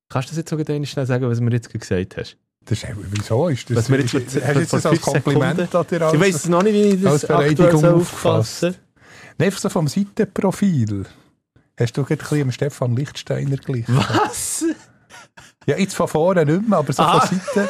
Kannst du das jetzt sogar schnell sagen, was du mir jetzt gesagt hast? Wieso ist das? Was wir jetzt hast du jetzt das als Kompliment an dir? Ich weiss noch nicht, wie ich das Beleidigung auffasse. Nein, einfach so vom Seitenprofil. Hast du gerade ein bisschen Stefan Lichtsteiner gleich? Was? Ja, jetzt von vorne nicht mehr, aber so von Seiten.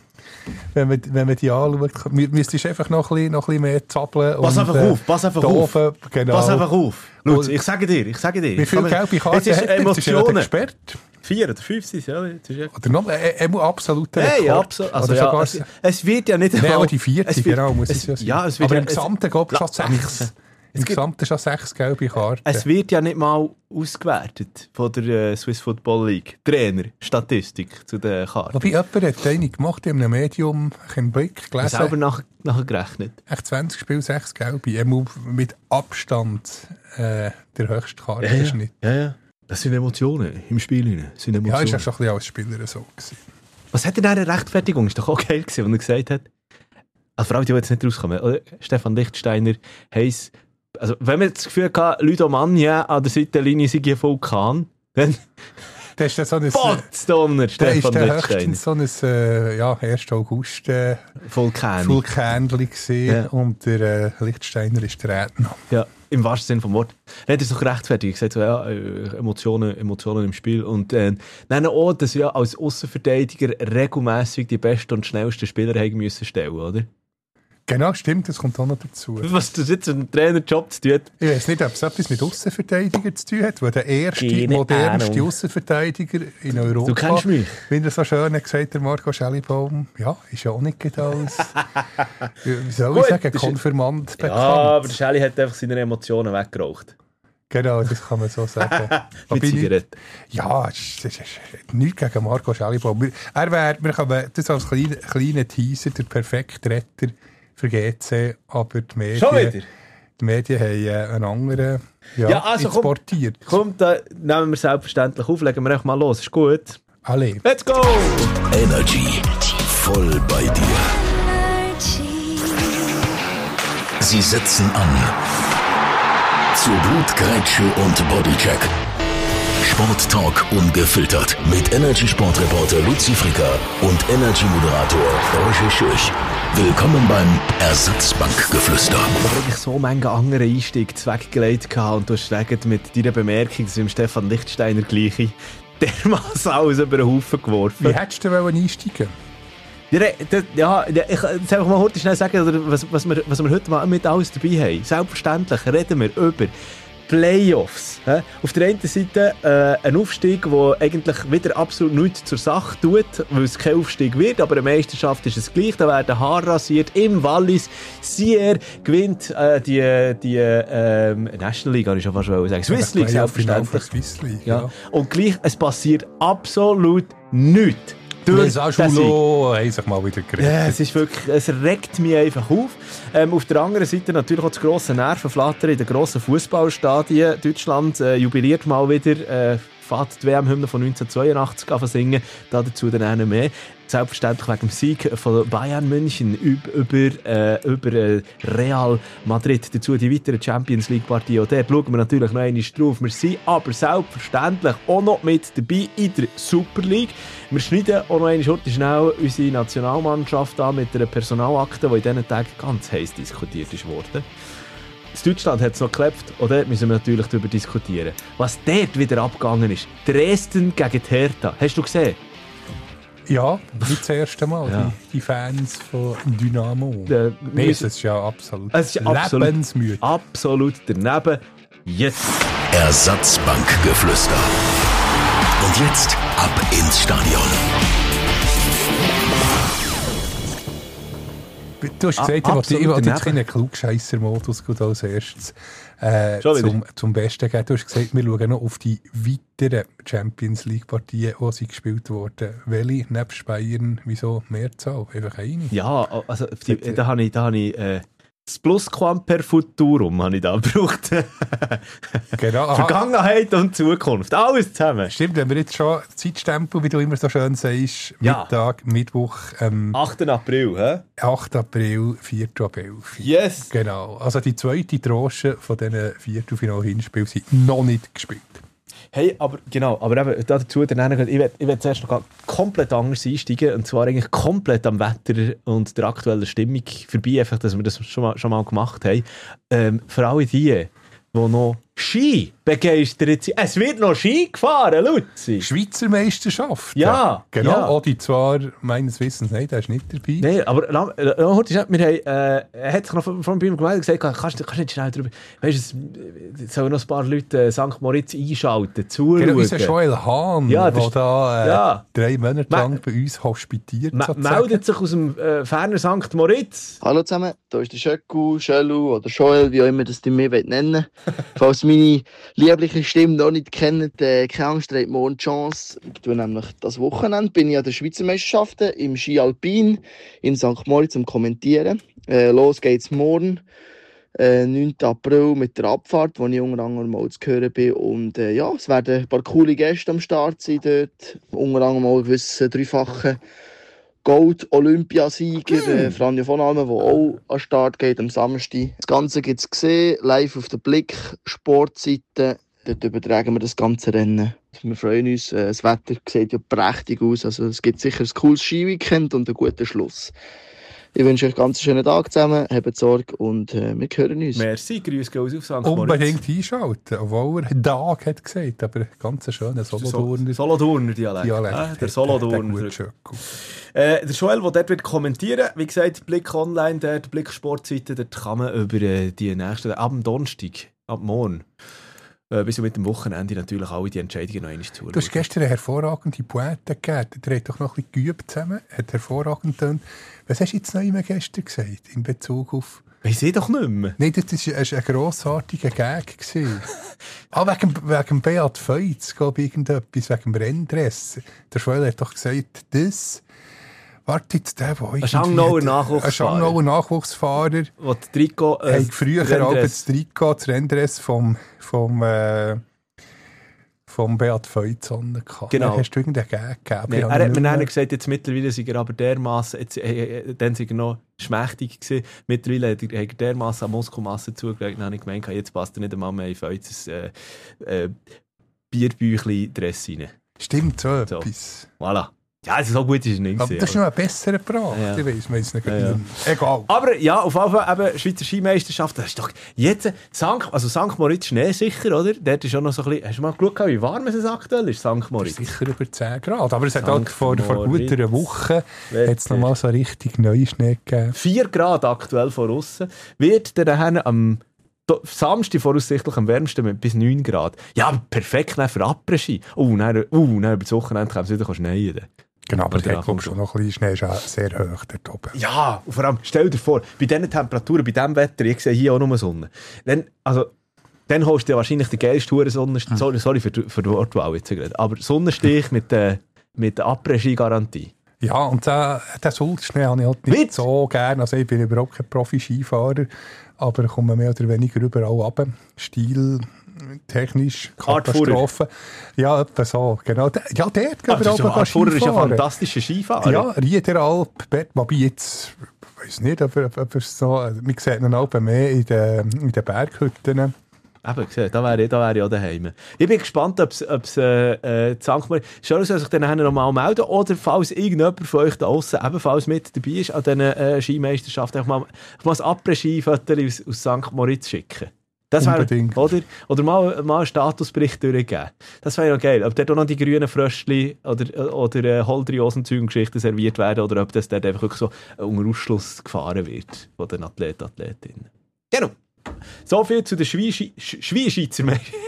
Wenn man die anschaut, müsstest du einfach noch ein bisschen mehr zappeln. Pass einfach auf, pass einfach auf. Genau. Pass einfach auf. Schau, ich sage dir. Wie viele gelbe Karten jetzt ist hat er? Emotionen. Ist gesperrt? 4 oder 5 sind ja. Oder noch, er muss absolut absolut. Also ja, es wird ja nicht einmal... Nein, die 40, genau, muss es ja sein. Ja, es wird aber im Gesamten gab es schon 6. Im Gesamten schon 6 gelbe Karten. Es wird ja nicht mal ausgewertet von der Swiss Football League. Trainer, Statistik zu den Karten. Wobei jemand hat eine gemacht in einem Medium, im Blick gelesen. Selber nachher gerechnet. Echt 20 Spiele, 6 gelbe. Er muss mit Abstand der höchste Kartenschnitt. Ja. Das sind Emotionen im Spiel. Ja, ist ja schon ein bisschen als Spieler so gewesen. Was hat denn eine Rechtfertigung? Ist doch auch geil gewesen, wenn er gesagt hat, also vor allem, die jetzt nicht rauskommen, oder? Stefan Lichtsteiner heisst, also wenn man das Gefühl hat, Ludo Magna an der Seitenlinie sei ein Vulkan, dann... Das ist so ein... Potzdonner, Stefan Lichtsteiner. So ein 1. August Vulkanli gewesen, ja. Und der Lichtsteiner ist der Redner. Ja, im wahrsten Sinne vom Wort. Er hat es doch rechtfertigt gesagt, so, ja, Emotionen im Spiel. Und dann auch, dass wir als Aussenverteidiger regelmässig die besten und schnellsten Spieler haben müssen stellen, oder? Genau, stimmt, das kommt auch noch dazu. Was das jetzt ein Trainerjob zu tun hat? Ich weiß nicht, ob es etwas mit Aussenverteidiger zu tun hat, weil der erste, modernste Aussenverteidiger in Europa... Du kennst mich. Wie er so schön hat gesagt, der Marco Schellibaum, ja, ist ja auch nicht als, wie soll ich sagen, Konfirmand bekannt. Ja, aber der Schelli hat einfach seine Emotionen weggeraucht. Genau, das kann man so sagen. Mit Zigaretten. Ja, das ist nichts gegen Marco Schellibaum. Wir können das als kleinen Teaser, der perfekte Retter für GC, aber die Medien haben einen anderen also exportiert. Komm, da nehmen wir selbstverständlich auf, legen wir einfach mal los, ist gut? Alle. Let's go! Energy, voll bei dir. Sie setzen an. Zu Blutgrätsche und Bodycheck. Sporttalk ungefiltert mit Energy-Sportreporter Luzi Fricker und Energy-Moderator Roger Schürch. Willkommen beim Ersatzbankgeflüster. Ich habe wirklich so manche andere Einstieg weggelegt und du hast mit deiner Bemerkung, dass im Stefan Lichtsteiner gleiche dermaßen alles über den Haufen geworfen. Wie hättest du einsteigen? Ja, ich jetzt einfach mal heute schnell sagen, was wir heute mal mit alles dabei haben. Selbstverständlich reden wir über Playoffs. Auf der einen Seite ein Aufstieg, der eigentlich wieder absolut nichts zur Sache tut, weil es kein Aufstieg wird, aber eine Meisterschaft ist es gleich. Da werden Haare rasiert im Wallis. Sierre gewinnt die National League, kann ich schon fast sagen. Swiss League, selbstverständlich. Swiss League, ja. Und gleich, es passiert absolut nichts. Les Angelots haben sich mal wieder gerettet. Ja, es ist wirklich, es regt mich einfach auf. Auf der anderen Seite natürlich auch das grosse Nervenflattern in den grossen Fußballstadien. Deutschland jubiliert mal wieder, fährt die WM-Hymne von 1982 an singen. Dazu dann auch mehr. Selbstverständlich wegen dem Sieg von Bayern München über Real Madrid. Dazu die weiteren Champions League Partien. Und dort schauen wir natürlich noch einmal drauf. Wir sind aber selbstverständlich auch noch mit dabei in der Super League. Wir schneiden auch noch einmal schnell unsere Nationalmannschaft an mit einer Personalakte, die in diesen Tagen ganz heiß diskutiert ist worden. In Deutschland hat es noch geklappt, und dort müssen wir natürlich darüber diskutieren. Was dort wieder abgegangen ist. Dresden gegen die Hertha. Hast du gesehen? Ja, nicht das erste Mal. Ja. Die Fans von Dynamo. Nein, es ist ja absolut lebensmüde. Absolut daneben. Jetzt. Ersatzbankgeflüster. Und jetzt ab ins Stadion. Du hast gesagt, ich wollte jetzt keinen Klugscheisser-Modus als erstes zum Besten geben. Du hast gesagt, wir schauen noch auf die weiteren Champions League-Partien, die gespielt wurden. Welche, nebst Bayern, wieso Mehrzahl? Einfach eine? Ja, also da habe ich das Plusquamperfuturum habe ich da gebraucht. Genau. Vergangenheit und Zukunft, alles zusammen. Stimmt, wenn wir jetzt schon Zeitstempel, wie du immer so schön sagst, Mittwoch, 8. April, hä? 8. April, 4. April. Yes! Genau, also die zweite Tranche von diesen Viertelfinal-Hinspielen sind noch nicht gespielt. Hey, aber eben dazu, ich werde zuerst noch komplett anders einsteigen, und zwar eigentlich komplett am Wetter und der aktuellen Stimmung vorbei, einfach, dass wir das schon mal gemacht haben. Für alle die noch Ski begeistert sind. Es wird noch Ski gefahren, Luzi. Schweizer Meisterschaft. Ja. Genau, ja. Odi zwar meines Wissens, nein, der ist nicht dabei. Nein, aber er hat sich noch von mir gemeldet und gesagt, kannst du nicht schnell drüber... Weißt du, es sollen noch ein paar Leute St. Moritz einschalten, zuschauen. Genau, unser Joel Hahn, der da 3 Monate lang bei uns hospitiert. Meldet sich aus dem fernen St. Moritz. Hallo zusammen, hier ist der Schöcku, Schölu oder Joel, wie auch immer das ihr mich nennen wollt. Falls meine liebliche Stimme noch nicht kennt, keine Angst, ihr habt morgen die Chance. Ich tue nämlich das Wochenende, bin ich an den Schweizer Meisterschaften im Ski Alpin in St. Moritz zum Kommentieren. Los geht's morgen, 9. April mit der Abfahrt, wo ich unter anderem mal zu hören bin. Und es werden ein paar coole Gäste am Start sein dort. Unter anderem mal gewissen 3-fachen Gold-Olympiasieger Franjo von Almen, der auch an den Start geht am Samstag. Das Ganze gibt es gesehen, live auf der Blick Sportseite. Dort übertragen wir das ganze Rennen. Wir freuen uns, das Wetter sieht ja prächtig aus. Also es gibt sicher ein cooles Skiweekend und einen guten Schluss. Ich wünsche euch einen ganz schönen Tag zusammen, habt Sorge und wir hören uns. Merci, grüß Gott auf St. Moritz. Unbedingt einschalten, obwohl er Tag hat gesagt, aber ganz schöner Solothurner Dialekt. Der Solothurner. Der Joel, der dort wird kommentieren, wie gesagt, Blick online, der Blick Sportseite, dort kann man über die nächsten, ab dem Donnerstag, ab morgen, bis mit dem Wochenende natürlich alle die Entscheidungen noch einmal zuschauen. Du hast gestern eine hervorragende Pointe gegeben. Der hat doch noch ein bisschen geübt zusammen. Hat hervorragend getan. Was hast du jetzt noch immer gestern gesagt in Bezug auf... Weiss ich doch nicht mehr. Nein, das war ein grossartiger Gag. Wegen Beat Feutz, glaube ich, irgendetwas, wegen dem Renndress. Der Schweiler hat doch gesagt, das... Warte jetzt, der irgendwie... Ein Schangnauer Nachwuchsfahrer. Der das Trikot... früher auch das Trikot, das Renndress vom Beat Feutz an. Genau. Hast du irgendeinen Gag gegeben? Nee, er hat mir dann gesagt, jetzt mittlerweile sei er aber dermassen, dann sei er noch schmächtig gewesen, mittlerweile hat er dermassen an Muskelmasse zugelegt, dann habe ich gemeint, jetzt passt er nicht einmal mehr in Feuzes Bierbüchli-Dress rein. Stimmt, so etwas. Voilà. Ja, also so gut ist es nicht. Aber das ist noch ein besserer Brauch. Ja. Ich weiss, man ist nicht egal. Aber ja, auf jeden Fall eben Schweizer Skimeisterschaft, das ist doch jetzt St. Moritz schneesicher, oder? Dort ist auch noch so ein bisschen, hast du mal geschaut, wie warm es aktuell ist, St. Moritz? Sicher über 10 Grad, aber es hat halt vor gut einer Woche jetzt noch mal so richtig neue Schnee gegeben. 4 Grad aktuell von aussen. Wird dann am Samstag voraussichtlich am wärmsten mit bis 9 Grad. Ja, aber perfekt für Après-Ski. Dann über das Wochenende kann es wieder schneien. Genau, aber der kommt schon noch ein bisschen Schnee, ist auch sehr hoch dort oben. Ja, und vor allem, stell dir vor, bei diesen Temperaturen, bei diesem Wetter, ich sehe hier auch nur Sonne. Dann holst du ja wahrscheinlich den geilsten Sonnenstich, sorry für die Wortwahl jetzt gerade, aber Sonnenstich mit der Après-Ski-Garantie. Ja, und den Sulzschnee habe ich halt nicht so gerne. Also ich bin überhaupt kein Profi-Skifahrer, aber ich komme mehr oder weniger überall runter. Stiltechnisch, Katastrophe. Ja, etwa so, genau. Ja, der hat glaube ich auch Skifahren. Ist ja fantastischer Skifahrer. Ja, Riederalp, wobei jetzt, ich weiss nicht, ob es so, man sieht ihn auch mehr in den Berghütten. Eben, da wäre ich auch daheim. Ich bin gespannt, ob es St. Moritz... Soll sich dann noch mal melden? Oder falls irgendjemand von euch da aussen ebenfalls mit dabei ist an diesen Skimeisterschaften, mal ein Après-Ski-Foto aus St. Moritz schicken. Das unbedingt. Oder mal einen Statusbericht durchgeben. Das wäre ja geil. Ob dort auch noch die grünen Fröschli oder Holdriosen-Geschichten serviert werden oder ob das dort einfach wirklich so unter Ausschluss gefahren wird von den Athletinnen. Genau. So viel zu den Schweizer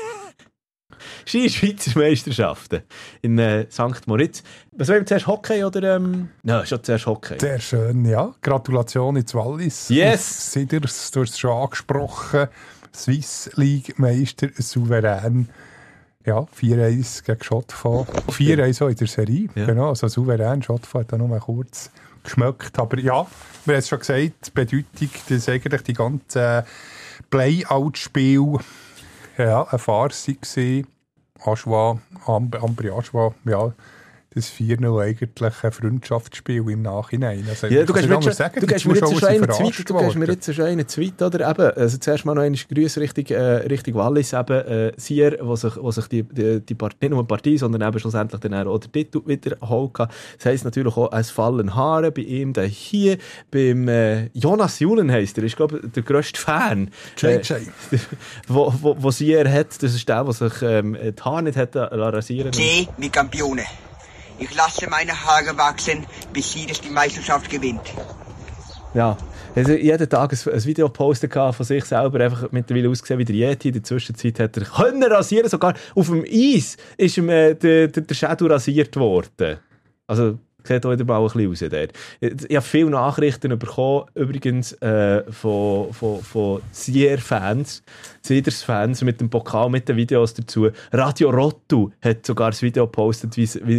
Meisterschaften in St. Moritz. Was wollen wir zuerst, Hockey oder... Ja, schon zuerst Hockey. Sehr schön, ja. Gratulation ins Wallis. Yes! Du hast es schon angesprochen. Swiss League Meister souverän. Ja, 4-1 gegen Schottfall. 4-1 auch in der Serie. Ja. Genau, also souverän. Schottfall hat da nur mal kurz geschmeckt. Aber ja, wir haben es schon gesagt, die Bedeutung, dass eigentlich die ganzen Play-Out-Spiele eine Farce war. Ambri Aschwa, ja, das 4-0 eigentlich ein Freundschaftsspiel im Nachhinein. Also, ja, du gehst mir jetzt schon einen Tweet, oder? Eben, also zuerst mal noch eine Grüße Richtung Wallis, eben, Sier, wo sich die Partie, nicht nur die Partie, sondern eben schlussendlich dann auch der Titel wiederholt hat. Das heisst natürlich auch, es fallen Haare bei ihm, da hier, beim Jonas Julen heisst er, ist, glaube ich, der grösste Fan. JJ. Wo Sier hat, das ist der sich die Haare nicht hat rasieren lassen. C, mi Campione. Ich lasse meine Haare wachsen, bis sie die Meisterschaft gewinnt. Ja, also jeden Tag ein Video gepostet von sich selber, einfach mittlerweile ausgesehen wie der Yeti. In der Zwischenzeit hat er können rasieren, sogar auf dem Eis ist ihm der Shadow rasiert worden. Also sieht auch wieder mal ein bisschen aus dort. Ich habe viele Nachrichten bekommen, übrigens von Sier-Fans, Siders-Fans mit dem Pokal, mit den Videos dazu. Radio Rottu hat sogar das Video gepostet,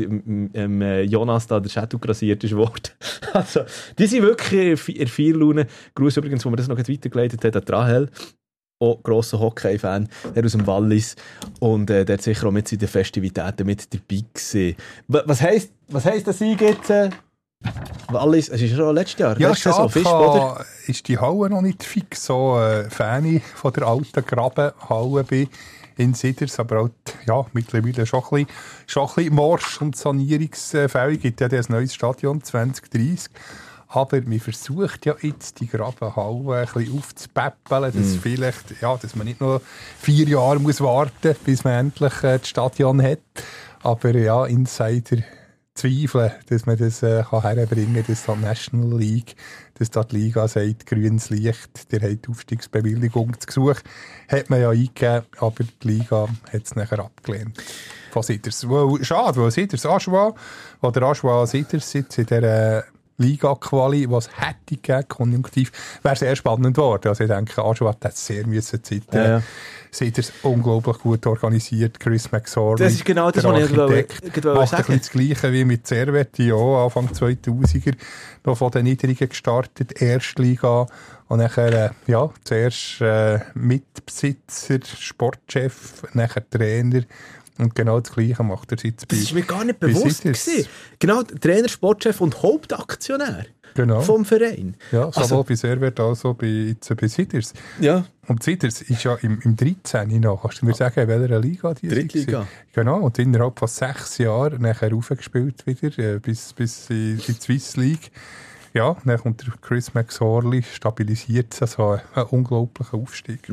wie Jonas da der Shadow rasiert ist worden. Also, die sind wirklich in viel Laune. Gruß übrigens, wo man das noch weitergeleitet hat, an Rahel. Auch grosser Hockey-Fan, der aus dem Wallis. Und der hat sicher auch mit seinen Festivitäten mit dabei gewesen. Was heisst das Sieg jetzt? Wallis, es ist schon letztes Jahr. Ja, schade, ist die Halle noch nicht fix. So Fan von der alten Grabenhalle bin in Siders, aber auch ja, mittlerweile schon ein bisschen morsch und sanierungsfällig. Es gibt ja das neues Stadion 2030. Aber man versucht ja jetzt, die Grabenhalle ein bisschen aufzupäppeln, dass vielleicht, ja, dass man nicht nur 4 Jahre muss warten, bis man endlich das Stadion hat. Aber ja, Insider zweifeln, dass man das herbringen kann, dass die National League, dass da die Liga sagt, grünes Licht, der hat die Aufstiegsbewilligung zu Gesuch, hat man ja eingegeben, aber die Liga hat es nachher abgelehnt. Von Siders. Schade, weil Siders Aschua oder Aschua Siders jetzt in dieser Liga-Quali, was hätte gegeben, konjunktiv, wäre sehr spannend geworden. Also ich denke, Aschua hat sehr Zeit. Ja. Siders unglaublich gut organisiert, Chris McSorley. Das ist genau das, was ich macht ein bisschen das Gleiche wie mit Servetti, auch Anfang 2000er, noch von den Niedrigen gestartet, Erstliga und nachher, zuerst Mitbesitzer, Sportchef, nachher Trainer. Und genau das Gleiche macht er jetzt bei. Das ist mir gar nicht bewusst gewesen. Genau, Trainer, Sportchef und Hauptaktionär vom Verein. Ja, sowohl bei Servet als auch bei Siders. Ja. Und Siders ist ja im 13. noch. Kannst du mir sagen, in welcher Liga die Drittliga. Genau, und innerhalb von 6 Jahren nachher raufgespielt wieder, bis in die Swiss League. Ja, dann kommt der Chris McSorley, stabilisiert es, also ein unglaublicher Aufstieg.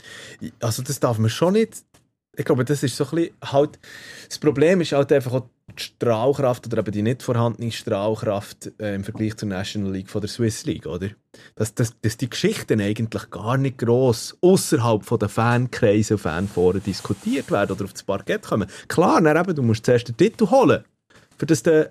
Also das darf man schon nicht. Ich glaube, das ist so ein bisschen halt, das Problem ist halt einfach auch die Strahlkraft oder eben die nicht vorhandene Strahlkraft im Vergleich zur National League von der Swiss League, oder? Dass die Geschichten eigentlich gar nicht gross außerhalb von den Fankreisen und Fanforen diskutiert werden oder auf das Parkett kommen. Klar, dann eben, du musst zuerst den Titel holen, für das du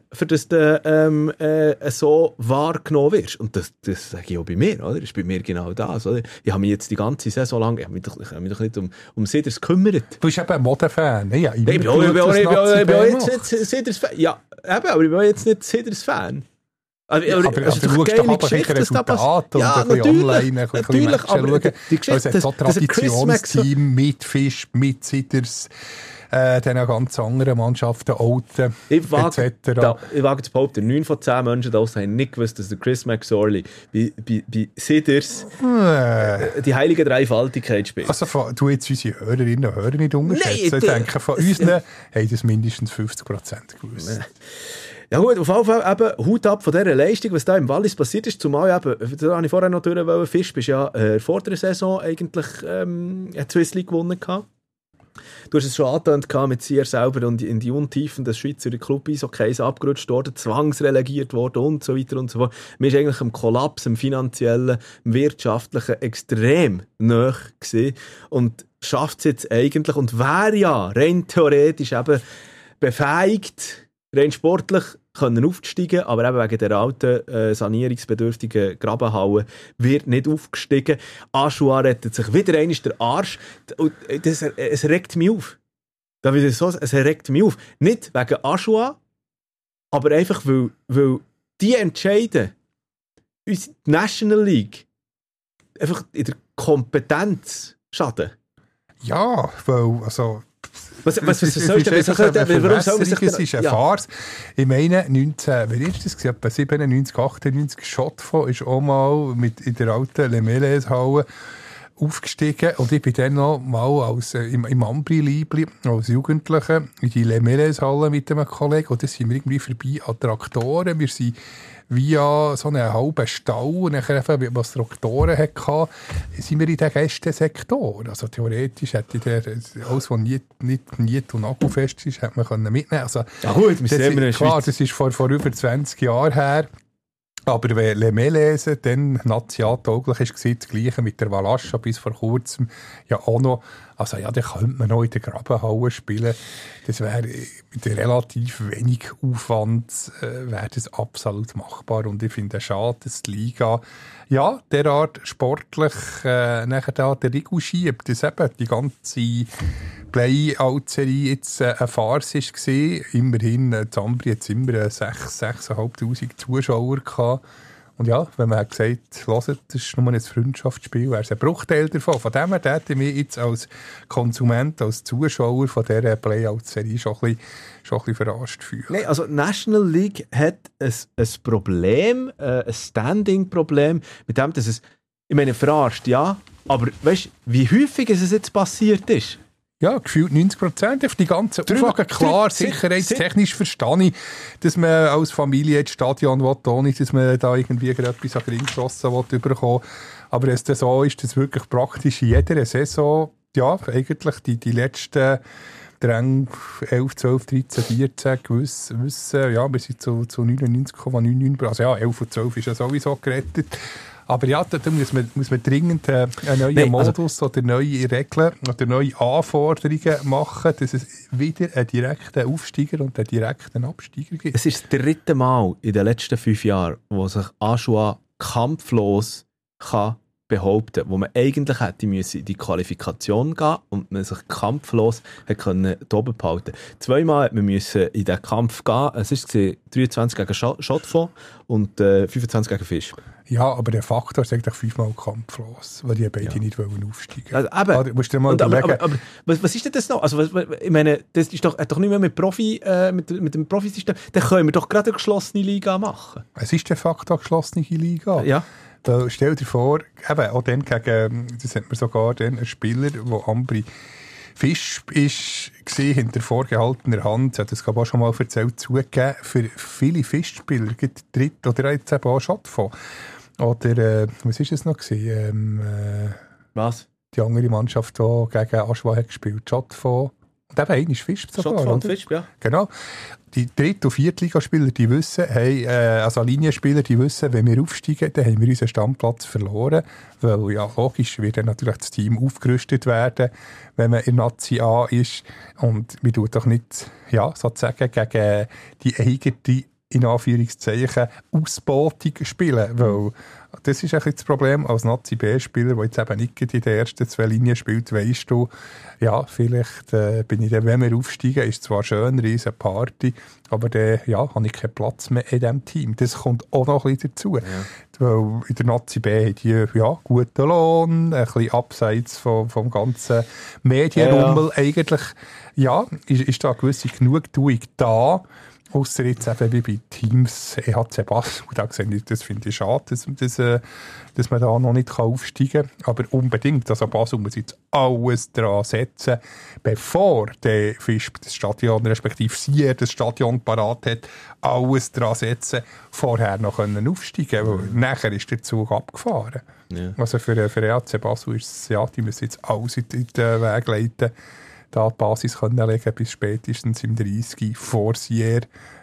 so wahrgenommen wirst. Und das sage ich auch bei mir, oder? Das ist bei mir genau das, oder? Ich habe mich jetzt die ganze Saison lang, ich habe mich doch nicht um Siders gekümmert. Du bist eben ein Modefan, ne? Ja, ich bin auch jetzt nicht Siders-Fan. Ja, eben, aber ich bin auch jetzt nicht Siders-Fan. Aber du schaust doch aber sicher Resultate und ein bisschen online, ein bisschen Matchen schauen. Es hat so ein Traditionsteam mit Fisch, mit Siders, dann ganz anderen Mannschaften, Alten, etc. Ich wage zu behaupten, 9 von 10 Menschen da haben nicht gewusst, dass der Chris McSorley bei Siders die heilige Dreifaltigkeit spielt. Also du jetzt unsere Hörerinnen und Hörer nicht unterschätzen. Ich denke, von uns haben das mindestens 50% gewusst. Ja gut, auf jeden Fall eben Hut ab von dieser Leistung, was da im Wallis passiert ist. Zumal eben, da habe ich vorher noch durch, Fisch bist ja vor der Saison eigentlich die Swiss League gewonnen gehabt. Du hast es schon angetönt mit Sier selber und in die Untiefen des Schweizer Club Eishockey abgerutscht worden, zwangsrelegiert worden und so weiter und so fort. Man ist eigentlich im Kollaps, im finanziellen, im wirtschaftlichen extrem nahe gewesen und schafft es jetzt eigentlich und wäre ja rein theoretisch eben befähigt, rein sportlich können aufsteigen, aber eben wegen der alten, sanierungsbedürftigen Grabenhalle wird nicht aufgestiegen. Aschua rettet sich wieder einmal der Arsch. Es regt mich auf. Es regt mich auf. Nicht wegen Aschua, aber einfach, weil die entscheiden, unsere National League einfach in der Kompetenz schaden. Ja, weil, also Was soll ich denn? Es ist eine Farce. Ich meine, etwa 97, 98 Schottfonds ist auch mal in der alten Le Mélès-Halle aufgestiegen und ich bin dann noch mal im Ambri-Liebli als Jugendlicher in die Le Mélès-Halle mit einem Kollegen und da sind wir irgendwie vorbei an Traktoren. Wir sind via so einen halben Stall, und nachher, was Traktoren hatte, sind wir in den Gästensektor. Also theoretisch hätte der alles, was nicht und nagelfest ist, hätte man mitnehmen können. Also, gut, das ist vor über 20 Jahren her. Aber wenn Le Mélès dann nationaltauglich war, das Gleiche mit der Valascha bis vor kurzem ja auch noch. Also ja, dann könnte man noch in der Grabenhalle spielen. Das wäre mit relativ wenig Aufwand wäre das absolut machbar. Und ich finde es schade, dass die Liga ja derart sportlich nachher da den Riegel schiebt. Dass eben die ganze Play-Out-Serie jetzt eine Farce war. Immerhin, Zambri hat immer 6'500 Zuschauer gehabt. Und ja, wenn man hat gesagt, hört, das ist nur ein Freundschaftsspiel, wäre es ein Bruchteil davon. Von dem her hätte ich mich jetzt als Konsument, als Zuschauer von dieser Play-Out-Serie schon ein bisschen verarscht fühlen. Nein, also National League hat ein Problem, ein Standing-Problem, mit dem, dass es, ich meine, verarscht, ja, aber weißt du, wie häufig es jetzt passiert ist? Ja, gefühlt 90% auf die ganzen Auflagen. Klar, sicherheitstechnisch verstehe ich, dass man als Familie ins Stadion will, ohne dass man da irgendwie etwas an Ringgeschossen bekommen will. Aber es das so ist, dass wirklich praktisch in jeder Saison, ja, eigentlich die letzten 11, 12, 13, 14 wissen, ja, wir sind zu 99,99%, also ja, 11 und 12 ist ja sowieso gerettet. Aber ja, da muss man dringend einen neuen Modus oder neue Regeln oder neue Anforderungen machen, dass es wieder einen direkten Aufsteiger und einen direkten Absteiger gibt. Es ist das 3. Mal in den letzten 5 Jahren, wo sich Ajoie kampflos kann behaupten, wo man eigentlich hätte müssen in die Qualifikation gehen und man sich kampflos können oben behalten. 2-mal musste man müssen in diesen Kampf gehen. Es war 23 gegen Schottfonds und 25 gegen Fisch. Ja, aber der Faktor ist eigentlich 5-mal kampflos, weil die beide nicht aufsteigen wollen. Also, musst du dir mal überlegen. Aber was ist denn das noch? Also, ich meine, das ist doch nicht mehr mit dem Profisystem. Dann können wir doch gerade eine geschlossene Liga machen. Es ist de facto eine geschlossene Liga. Ja. Da stell dir vor, eben, auch dann gegen, das hat man sogar dann, ein Spieler, der Ambri Fisch war, hinter vorgehaltener Hand, hat das auch schon mal erzählt, zugegeben, für viele Fischspieler gibt es dritt oder jetzt eben auch Schottfonds. Oder, was war es noch? Was? Die andere Mannschaft, die gegen Ajoie hat gespielt, Schottfonds. Und eben einer ist Fisch sogar. Schottfonds und Fisch, ja. Genau. Die Dritt- und Viertligaspieler, die wissen, also Linienspieler, die wissen, wenn wir aufsteigen, dann haben wir unseren Stammplatz verloren. Weil ja, logisch wird dann natürlich das Team aufgerüstet werden, wenn man in Nazi A ist. Und wir tun doch nicht, ja, sozusagen gegen die eigene, in Anführungszeichen, Ausbeutung spielen. Weil das ist ein bisschen das Problem als Nazi-B-Spieler, der jetzt eben nicht in den ersten 2 Linien spielt, weisst du, ja, vielleicht bin ich dann, wenn wir aufsteigen, ist zwar schön, riesen Party, aber dann, ja, habe ich keinen Platz mehr in diesem Team. Das kommt auch noch ein bisschen dazu. Ja. Weil in der Nazi-B haben die, ja, guten Lohn, ein bisschen abseits vom ganzen Medienrummel. Ja. Eigentlich, ja, ist da eine gewisse Genugtuung da. Ausser jetzt eben wie bei Teams EHC Basel. Das finde ich schade, dass man da noch nicht aufsteigen kann. Aber unbedingt, also Basel muss jetzt alles daran setzen, bevor der Fisch das Stadion, respektive sie das Stadion parat hat, alles daran setzen, vorher noch aufsteigen können. Weil nachher ist der Zug abgefahren. Ja. Also für EHC Basel ist es, ja, die müssen jetzt alles in den Weg leiten, da die Basis können legen bis spätestens im 30 vor Sier.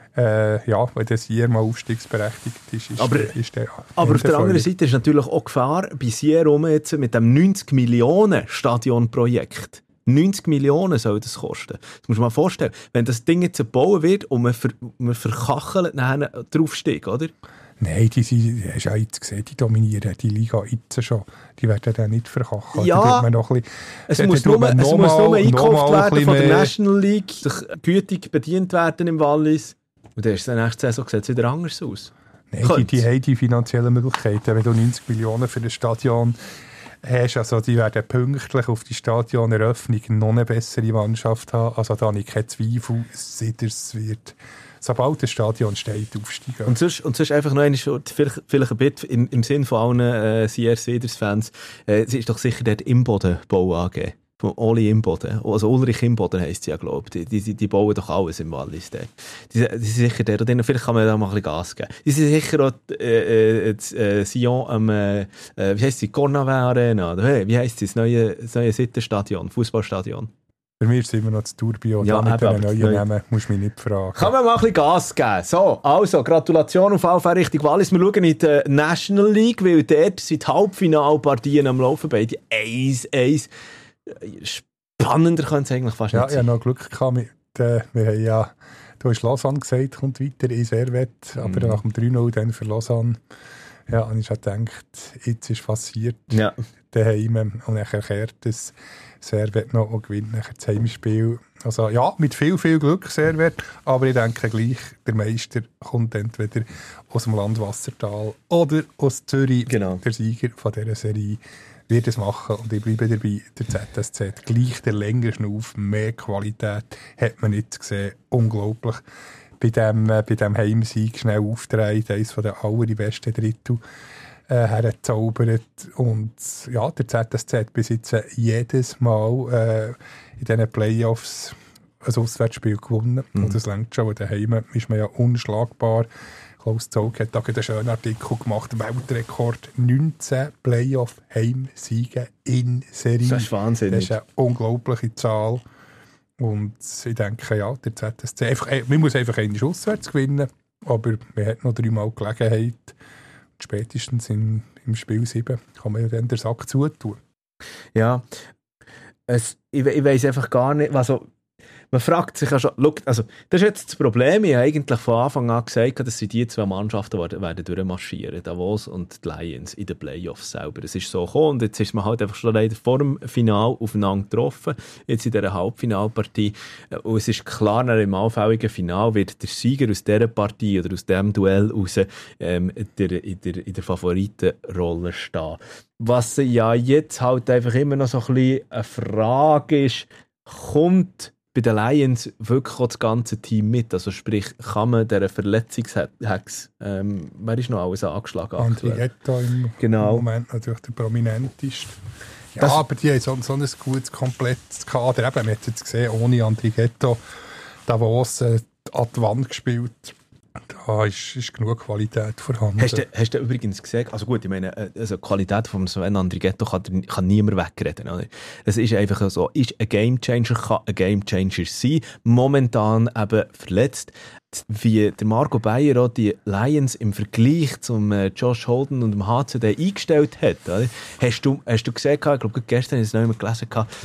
Ja, wenn der Sier mal aufstiegsberechtigt ist der aber auf der anderen Seite ist natürlich auch Gefahr bei Sier jetzt mit dem 90 Millionen Stadionprojekt. 90 Millionen soll das kosten. Das muss man mal vorstellen. Wenn das Ding jetzt gebaut wird und man verkachelt nachher den Aufstieg, oder? Nein, hast du ja jetzt gesehen, die dominieren die Liga jetzt schon. Die werden dann nicht verkacheln. Ja, es muss nur eingekauft werden von der National League, sich gütig bedient werden im Wallis. Und dann ist es nächste Saison sieht es wieder anders aus. Nein, die haben die finanziellen Möglichkeiten. Wenn du 90 Millionen für ein Stadion hast. Also die werden pünktlich auf die Stadioneröffnung noch eine bessere Mannschaft haben. Also da habe ich keinen Zweifel, es wird, sobald das Stadion steht, aufsteigen. Und sonst einfach noch einmal, vielleicht ein bisschen im Sinn von allen CR Cedars-Fans, es ist doch sicher der Imboden-Bau AG. Von Oli Imboden, also Ulrich Imboden heisst sie ja, glaube ich. Die bauen doch alles im Wallis. Die sind sicher der, und vielleicht kann man da mal ein bisschen Gas geben. Die sind sicher auch Sion am, wie heisst sie, Cornavin Arena, oder wie heisst das neue Sittenstadion, Fußballstadion? Bei mir ist es immer noch das Tourbillon, ja, mit den neuen Namen musst du mich nicht fragen. Kann man mal ein bisschen Gas geben. So, also, Gratulation auf jeden Fall Richtung Wallis. Wir schauen in die National League, weil dort sind die Halbfinalpartien am Laufen, beide 1-1. Spannender könnte es eigentlich fast nicht sein. Ja, ich hatte noch Glück gehabt mit, wir haben ja, du hast Lausanne gesagt, kommt weiter in Servette, aber nach dem 3-0 dann für Lausanne, ja, und ich habe gedacht, jetzt ist passiert, daheim, und dann kehrt das Servette noch und gewinnt nachher das Heimspiel. Also ja, mit viel, viel Glück Servette, aber ich denke gleich, der Meister kommt entweder aus dem Land Wassertal oder aus Zürich, der Sieger von dieser Serie wird es machen, und ich bleibe dabei, der ZSZ, gleich der längere Schnauf, mehr Qualität, hat man nicht gesehen, unglaublich. Bei dem Heimsieg schnell aufgedreht, eines der allerbesten Drittel hergezaubert, und ja, der ZSZ bis jetzt jedes Mal in diesen Playoffs ein Auswärtsspiel gewonnen, und das reicht schon, weil daheim ist man ja unschlagbar. Klaus Zog hat da einen schönen Artikel gemacht, Weltrekord, 19 Playoff-Heimsiege in Serie. Das ist wahnsinnig. Das ist eine unglaubliche Zahl. Und ich denke, ja, der ZSC, man muss einfach einen auswärts gewinnen, aber man hat noch 3-mal Gelegenheit. Und spätestens im Spiel 7 kann man ja dann den Sack zutun. Ja, ich weiss einfach gar nicht, also man fragt sich ja schon, also das ist jetzt das Problem, ich habe eigentlich von Anfang an gesagt, dass sie die zwei Mannschaften werden durchmarschieren, Davos und die Lions in den Playoffs selber. Es ist so gekommen, und jetzt ist man halt einfach schon leider vor dem Final aufeinander getroffen, jetzt in dieser Halbfinalpartie, und es ist klar, im allfälligen Final wird der Sieger aus dieser Partie oder aus diesem Duell raus in der Favoritenrolle stehen. Was ja jetzt halt einfach immer noch so ein bisschen eine Frage ist, kommt bei den Lions wirklich auch das ganze Team mit? Also sprich, kann man dieser Verletzungshex, wer ist noch alles angeschlagen? Andrigetto im Moment natürlich der prominenteste. Ja, aber die haben so ein gutes, komplettes Kader. Eben, man hat jetzt gesehen, ohne Andrigetto Davos an die Wand gespielt. Da ist genug Qualität vorhanden. Hast du übrigens gesehen, also gut, ich meine, also die Qualität von Sven Andrigetto kann niemand wegreden. Oder? Es ist einfach so, ist ein Gamechanger, kann ein Gamechanger sein, momentan eben verletzt. Wie der Marco Beyer auch die Lions im Vergleich zum Josh Holden und dem HCD eingestellt hat. Oder? Hast du gesehen, ich glaube gestern habe ich es noch einmal gelesen,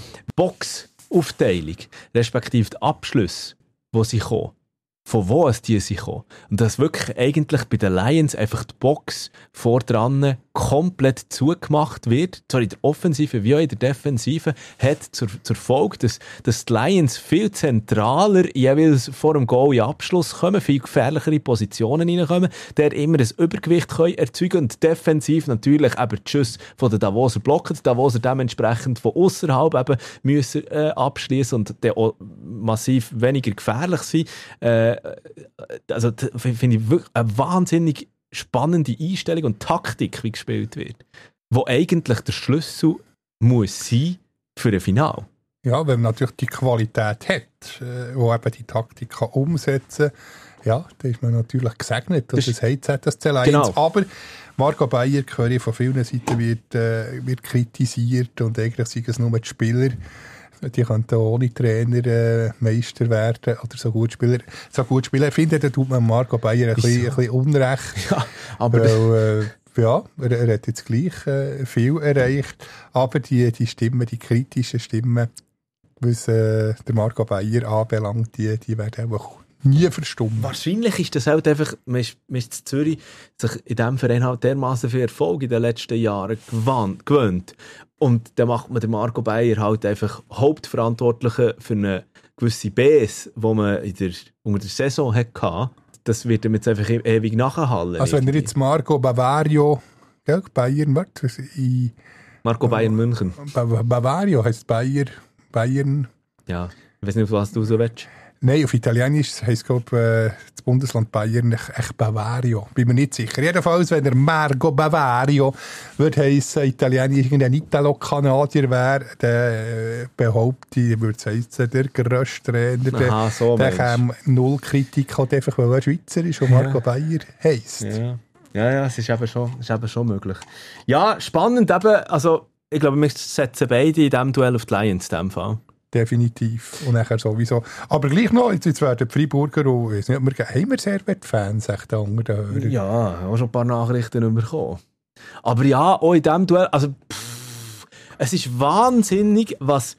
Boxaufteilung, respektive die Abschlüsse, die sie kommen. Von wo es die sind gekommen. Und dass wirklich eigentlich bei den Lions einfach die Box vor dran komplett zugemacht wird, zwar in der Offensive wie auch in der Defensive, hat zur Folge, dass die Lions viel zentraler jeweils vor dem Goal in Abschluss kommen, viel gefährlichere Positionen reinkommen, der immer ein Übergewicht können erzeugen und defensiv natürlich eben die Schüsse von den Davoser blocken, die Davoser dementsprechend von ausserhalb eben müssen abschließen und dann auch massiv weniger gefährlich sein. Also finde ich wirklich eine wahnsinnig spannende Einstellung und Taktik, wie gespielt wird, wo eigentlich der Schlüssel muss sein für ein Finale. Ja, wenn man natürlich die Qualität hat, wo eben die Taktik kann umsetzen kann, ja, dann ist man natürlich gesegnet. Und das hat ZSC Lions. Genau. Aber Marco Beyer, höre ich von vielen Seiten, wird kritisiert, und eigentlich sind es nur die Spieler. Die könnten ohne Trainer Meister werden oder so gut spielen. Ich finde, da tut man Marco Beyer ein bisschen Unrecht. Ja, aber weil, er hat jetzt gleich viel erreicht. Aber die Stimmen, die kritischen Stimmen, was der Marco Beyer anbelangt, die werden auch nie verstummen. Wahrscheinlich ist das halt einfach, man ist in Zürich sich in diesem Verein halt dermaßen viel Erfolg in den letzten Jahren gewöhnt. Und dann macht man den Marco Beyer halt einfach Hauptverantwortlichen für eine gewisse Base, die man unter der Saison hatte. Das wird ihm jetzt einfach ewig nachhallen. Also wenn er jetzt Marco Bavario, Bayern, Marco Bayern München. Bavario heisst Bayern. Ja, ich weiß nicht, auf was du so willst. Nein, auf Italienisch heisst, glaube ich, das Bundesland Bayern echt Bavario. Bin mir nicht sicher. Jedenfalls, wenn er Marco Bavario würde heissen, Italienisch irgendein Italo-Kanadier wäre, dann behaupte ich, würde es heissen, der grösste Trainer, der käme null Kritik, halt einfach, weil er Schweizer ist und Marco Bayer heisst. Ja, es ist eben schon möglich. Ja, spannend eben, also ich glaube, wir setzen beide in diesem Duell auf die Lions in diesem Fall. Definitiv. Und nachher sowieso. Aber gleich noch, jetzt werden die Freiburger auch, ich weiß nicht, haben wir Servet-Fans, echt unter den Hörern? Ja, auch schon ein paar Nachrichten bekommen. Aber ja, auch in diesem Duell, also es ist wahnsinnig, was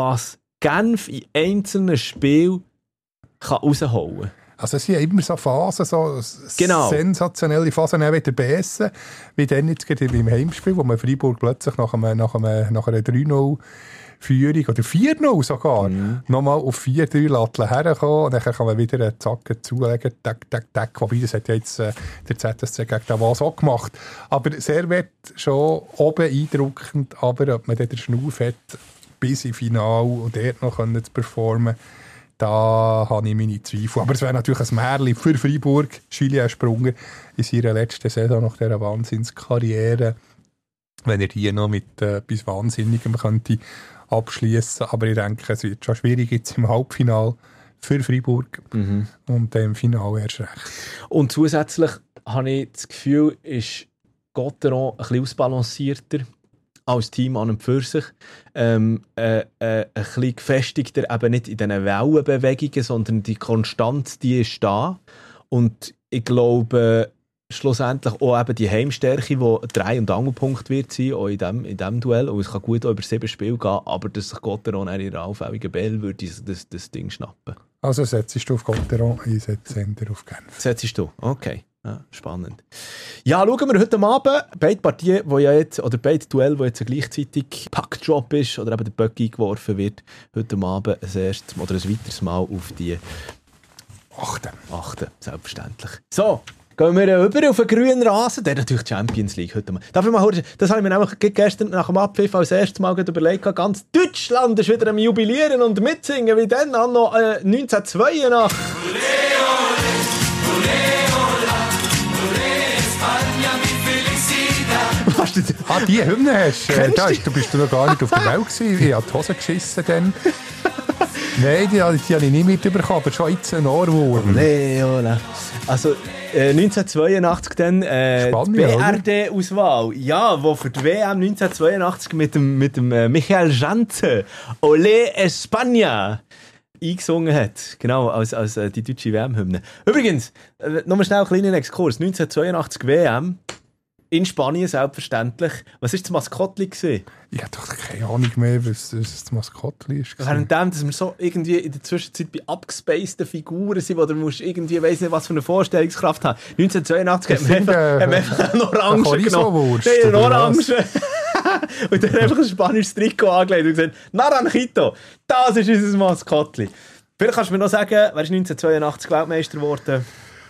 Genf in einzelnen Spielen rausholen kann. Also es sind immer so Phasen, so sensationelle Phasen, auch wieder besser, wie dann jetzt gerade im Heimspiel, wo man Freiburg plötzlich nach einer 3-0 Führung oder 4-0 sogar, nochmal auf 4-3 herkommen und dann kann man wieder einen Zacken zulegen, tack. Wobei, das hat jetzt der ZSC gegen den Was auch gemacht. Aber Servet schon oben eindruckend, aber ob man dann den Schnuff hat, bis im Finale und dort noch zu performen, da habe ich meine Zweifel. Aber es wäre natürlich ein Märchen für Freiburg, Julien Sprunger in seiner letzten Saison nach dieser Wahnsinnskarriere, wenn er hier noch mit etwas Wahnsinnigem könnte abschließen. Aber ich denke, es wird schon schwierig jetzt im Halbfinale für Freiburg und im Finale erst recht. Und zusätzlich habe ich das Gefühl, ist Gotteron ein bisschen ausbalancierter als Team an und für sich. Ein bisschen gefestigter, eben nicht in diesen Wellenbewegungen, sondern die Konstanz, die ist da. Und ich glaube, schlussendlich auch eben die Heimstärke, die Dreh- und Angelpunkt wird sein, auch in diesem Duell. Und es kann gut auch über 7 Spiele gehen, aber dass sich Gotteron in ihrer allfälligen Bell würde das Ding schnappen. Also setzt du auf Gotteron, ich setze auf Genf. Setzt du? Okay. Ja, spannend. Ja, schauen wir heute Abend beide Partien, wo ja jetzt, oder beide Duell, wo jetzt gleichzeitig Packdrop ist oder eben der Böck eingeworfen wird, heute Abend ein erstes oder ein weiteres Mal auf die 8. Selbstverständlich. So, gehen wir über auf den grünen Rasen. Der natürlich Champions League heute mal. Darf ich mal hören? Das habe ich mir nämlich gestern nach dem Abpfiff als erstes Mal überlegt. Ganz Deutschland ist wieder am Jubilieren und mitsingen, wie dann noch 1982. Die Hymne hast du. Bist du noch gar nicht auf der Welt gewesen. Ich habe die Hose geschissen dann. Nein, die habe ich nicht mitbekommen, aber schon jetzt ein Ohrwurm. Leola. Also 1982 dann die BRD-Auswahl. Ja, wo für die WM 1982 mit dem Michael Janze Olé España eingesungen hat. Genau, als die deutsche WM-Hymne. Übrigens, nochmal schnell einen kleinen Exkurs. 1982 WM. In Spanien selbstverständlich. Was war das Maskottli? Ich habe doch keine Ahnung mehr, was das Maskottli ist. Währenddem, dass wir so irgendwie in der Zwischenzeit bei abgespaceden Figuren sind, wo du musst irgendwie, weiss nicht, was für eine Vorstellungskraft haben. 1982 haben wir einfach einen Orange genommen. Nein, einen Orange. Und dann einfach ein spanisches Trikot angelegt und gesagt, Naranjito, das ist unser Maskottli. Vielleicht kannst du mir noch sagen, wer ist 1982 Weltmeister geworden?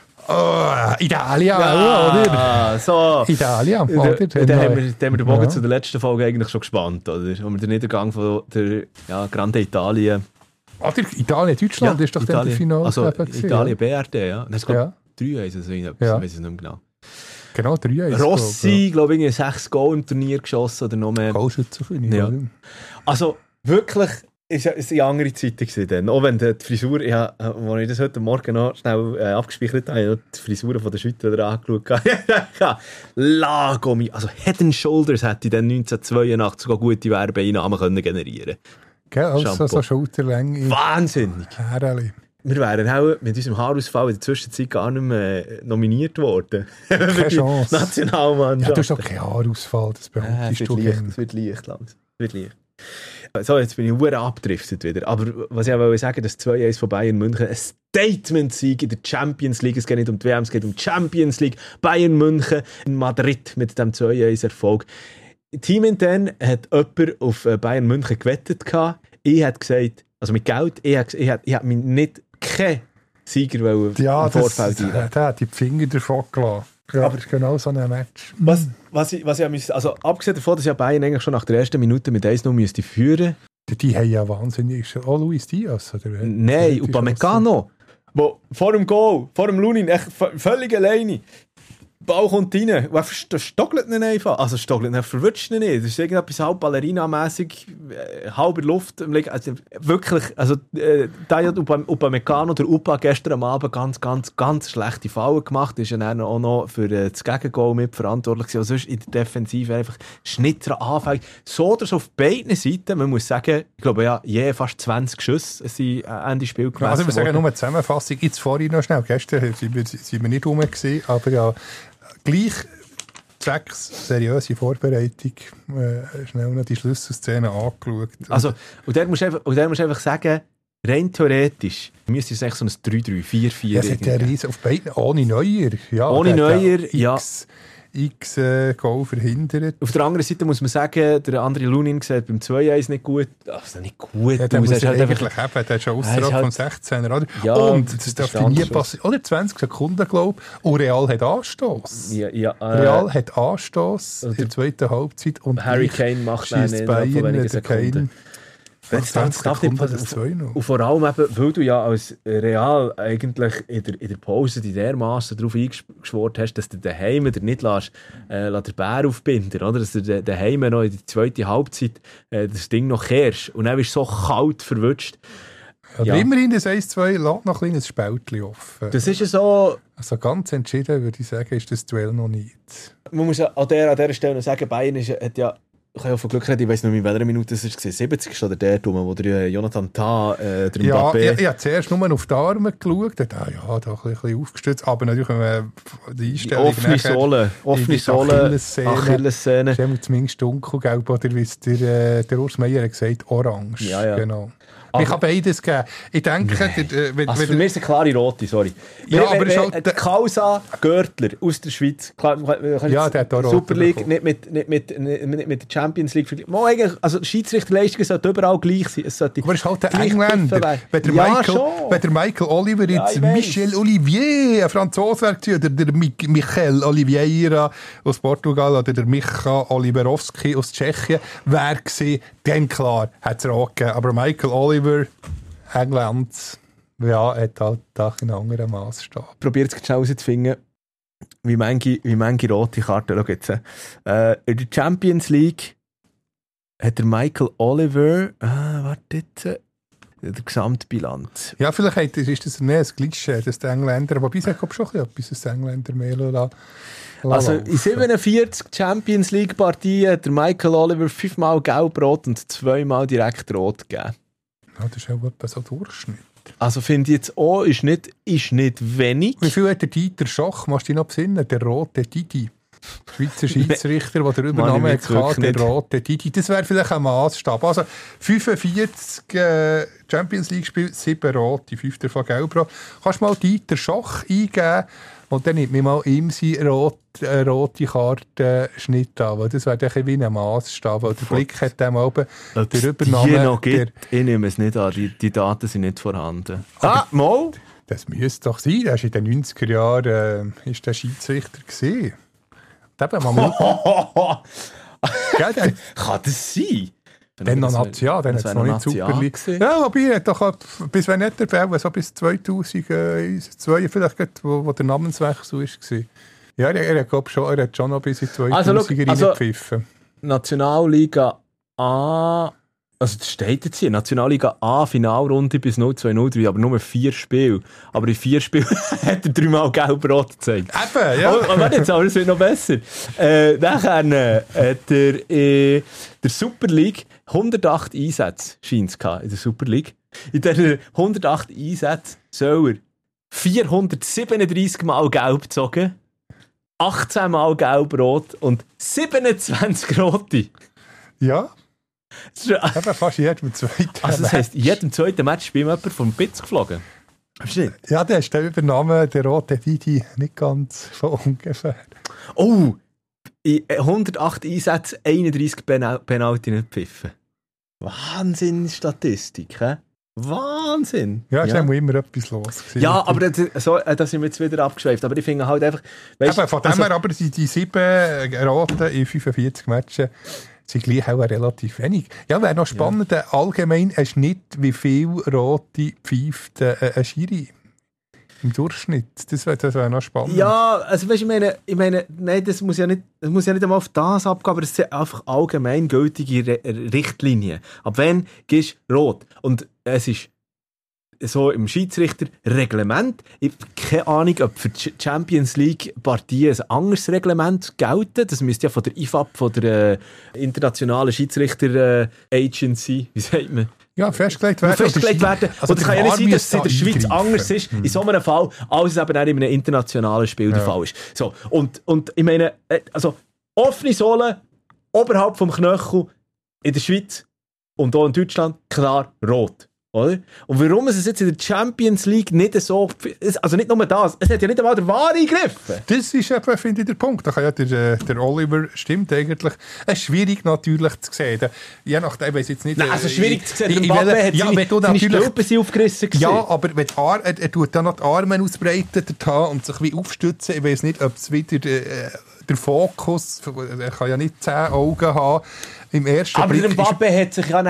Italien, oder? So. Italien, oder? Dann haben wir den Bogen zu der letzten Folge eigentlich schon gespannt, oder? Wo wir den Niedergang von der Grande Italien... Italien, Deutschland ist doch dann der Finale. Also Italien, BRD, ja. Das ist, glaube ich, 3 so ich weiß es nicht mehr genau. Genau, 3 Rossi, glaube ich, 6 Goal im Turnier geschossen oder noch mehr. Goalschützenkönig, ja. Also, wirklich... Es war eine andere Zeit dann. Auch wenn die Frisur, als ich das heute Morgen noch schnell abgespeichert habe, habe ich die Frisuren von der Schütter angeschaut. Lagomi. Also Head & Shoulders hätte ich dann 1982 sogar gute Werbeeinnahmen generieren können. Gell, also so Schulterlänge. Wahnsinnig. Herrlich. Wir wären auch mit unserem Haarausfall in der Zwischenzeit gar nicht mehr nominiert worden. Keine Chance. Nationalmannschaft. Ja, du hast doch keinen Haarausfall, das behauptest du gerne. Es wird leicht, Land. Es wird leicht. So, jetzt bin ich verdammt abgedriftet wieder. Aber was ich auch sagen, das 2-1 von Bayern München, ein Statement-Sieg in der Champions League. Es geht nicht um die WM, es geht um die Champions League. Bayern München in Madrid mit dem 2-1-Erfolg. Teamintern hat jemand auf Bayern München gewettet. Ich habe gesagt, also mit Geld, ich habe mich nicht keinen Sieger im Vorfeld rein. Der hat die Finger davon gelassen. Ja, aber es ist genau so ein Match. Was ich also abgesehen davon, dass ja Bayern eigentlich schon nach der ersten Minute mit 1-0 müsste führen. Die haben ja wahnsinnig... Oh, Luis Diaz, oder? Nein, Upamecano, wo vor dem Goal, vor dem Lunin, echt völlig alleine. Der Ball kommt rein, das stockelt ihn einfach. Also stockelt ihn, verwirrt ihn nicht. Das ist irgendetwas halb Ballerina-mässig, halber Luft. Also wirklich, also da hat Upamecano, der Upa, gestern am Abend ganz schlechte Fallen gemacht. Ist ja dann auch noch für das Gegengol mitverantwortlich gewesen. Also sonst in der Defensive einfach Schnitter anfängt. So oder so auf beiden Seiten, man muss sagen, ich glaube ja, fast 20 Schüsse sind Ende Spiel gemessen. Also wir sagen nur eine Zusammenfassung, jetzt vorhin noch schnell. Gestern sind wir nicht rum gewesen, aber ja, gleich 6 seriöse Vorbereitung, schnell noch die Schlüsselszene angeschaut. Also, und der musst du einfach sagen, rein theoretisch müsste es eigentlich so ein 3-3, 4-4 ja, es hat ja riesen, auf beiden, ohne Neuer. Ja, ohne Neuer, ja. X Goal verhindert. Auf der anderen Seite muss man sagen, der andere Lunin sieht beim 2-1 nicht gut. Also nicht gut. Ja, der muss halt einfach haben. Der ist schon außerhalb vom 16er, oder? Ja, und das darf nie passieren. Oder 20 Sekunden, glaube ich. Und Real hat Anstoß. Ja, Real hat Anstoß in der zweiten Halbzeit. Und Harry Kane macht einen Bayern, der Kane. Und vor allem eben, weil du ja als Real eigentlich in der Pause die dermassen darauf eingeschworen hast, dass du daheim dir nicht lässt, den Bär aufbinden, oder? Dass du daheim noch in der zweiten Halbzeit das Ding noch kehrst. Und dann bist du so kalt verwutscht. Ja. Immerhin das 1-2 lässt noch ein kleines Spältchen offen. Das ist ja so... Also ganz entschieden, würde ich sagen, ist das Duell noch nicht. Man muss an dieser Stelle noch sagen, Bayern hat ja... Ich habe ja von Glück reden, ich weiss nicht, in welcher Minute es war. 70 oder der Dumme, wo der Jonathan Tah, der Mbappé... Ich habe zuerst nur auf die Arme geschaut, da ein bisschen aufgestützt, aber natürlich, wenn man die Einstellung... Offene Sohle, Achillessehne. Ist zumindest dunkelgelb, oder wie es der Urs Meier hat gesagt, orange. Ja. Genau. Aber ich kann beides geben. Ich denke... für mich ist eine klare rote, sorry. Ja, aber es ist halt... Kausa Görtler aus der Schweiz. Ja, der hat auch Super League, nicht mit der Champions League. Also die Schiedsrichterleistungen sollten überall gleich sein. Aber es ist halt der Engländer. Wenn der Michael Oliver jetzt Michel Olivier, ein Franzose wäre, oder der Michel Oliveira aus Portugal, oder der Micha Oliverovski aus Tschechien, wäre gewesen, dann klar, hat es rot gegeben. Aber Michael Oliver, England, ja, hat halt einen anderen Maßstab. Probiert es schnell herauszufinden, wie manche rote Karten. Schau jetzt. In der Champions League hat der Michael Oliver, die Gesamtbilanz. Ja, vielleicht ist das mehr ein Klischee, dass der Engländer, aber bisher kommt schon etwas, dass der Engländer mehr lassen. Also in 47 Champions League Partien hat der Michael Oliver 5-mal gelb-rot und 2-mal direkt rot gegeben. Ja, das ist auch etwa so Durchschnitt. Also finde ich jetzt auch, ist nicht wenig. Wie viel hat der Dieter Schoch, machst du dich noch besinnen, der rote Didi? Schweizer Schiedsrichter, der den Übernamen hatte, der rote Didi. Das wäre vielleicht ein Maßstab. Also 45 Champions League Spiele, 7 rote, 5 davon gelb-rot. Kannst du mal Dieter Schoch eingeben und dann nimmt mir mal ihm seine rote Kartenschnitt an. Weil das wäre dann wie ein Maßstab. Weil der Blick hat dem oben der Übernahme... Ich nehme es nicht an, die Daten sind nicht vorhanden. Mal? Das müsste doch sein. Der ist in den 90er Jahren ist der Schiedsrichter gewesen. Kann das sein? Dann hat es noch nicht Super League. Ja, aber ich doch bis wenn nicht der Fall, so bis 2002 vielleicht, wo der Namenswechsel war. Ja, er hat schon noch bis in 2000 reingepfiffen. Nationalliga A, also das steht jetzt hier, Nationalliga A Finalrunde bis 0-2-0-3, aber nur 4 Spiele. Aber in 4 Spielen hat er 3-mal gelb-rot gezeigt. Eben, ja. Aber jetzt, aber es wird noch besser. Nachher hat er in der Super League 108 Einsätze, scheint es in der Super League. In diesen 108 Einsätzen soll er 437 Mal gelb gezogen, 18 Mal gelb-rot und 27 rote. Ja. Eben fast jedem zweiten Also das heisst, in jedem zweiten Match bin jemand vom Pitz geflogen. Ja, der ist der Übernahme, der rote Didi, nicht ganz von ungefähr. Oh, in 108 Einsätzen 31 Penalty nicht gepfiffen. Wahnsinn Statistik, hä? Wahnsinn! Ja, es ist immer etwas los gewesen. Ja, aber da sind wir jetzt wieder abgeschweift. Aber ich finde halt einfach... Weißt, von dem her aber die 7 Roten in 45 Matchen sind gleich auch relativ wenig. Ja, wäre noch spannend, allgemein hast du nicht, wie viel Rote pfeift ein Schiri im Durchschnitt. Das wäre noch spannend. Ja, also weißt, ich meine, nein, das muss ja nicht einmal auf das abgehen, aber es sind einfach allgemeingültige Richtlinien. Ab wann gehst du rot? Und es ist so im Schiedsrichterreglement. Ich habe keine Ahnung, ob für die Champions League Partien ein anderes Reglement gelten. Das müsste ja von der IFAB, von der Internationalen Schiedsrichter Agency, wie sagt man? Ja, festgelegt werden. Also und es kann ja nicht sein, dass es in der Schweiz anders ist, in so einem Fall, als es eben auch in einem internationalen Spiel der Fall ist. So, und ich meine, also offene Sohle, oberhalb vom Knöchel in der Schweiz und auch in Deutschland, klar rot. Oder? Und warum es jetzt in der Champions League nicht so... Also nicht nur das, es hat ja nicht einmal der Wahr eingegriffen. Das ist eben, finde ich, der Punkt. Da kann ja der Oliver, stimmt eigentlich. Es ist schwierig natürlich zu sehen. Je nachdem, ich weiss jetzt nicht... Nein, also schwierig zu sehen. Der Mbappé hat seine Stülpen aufgerissen gewesen. Ja, aber wenn er tut dann noch die Arme ausbreiten und sich wie aufstützen. Ich weiss nicht, ob es wieder der Fokus... Er kann ja nicht 10 Augen haben. Im ersten aber der Mbappé hat sich ja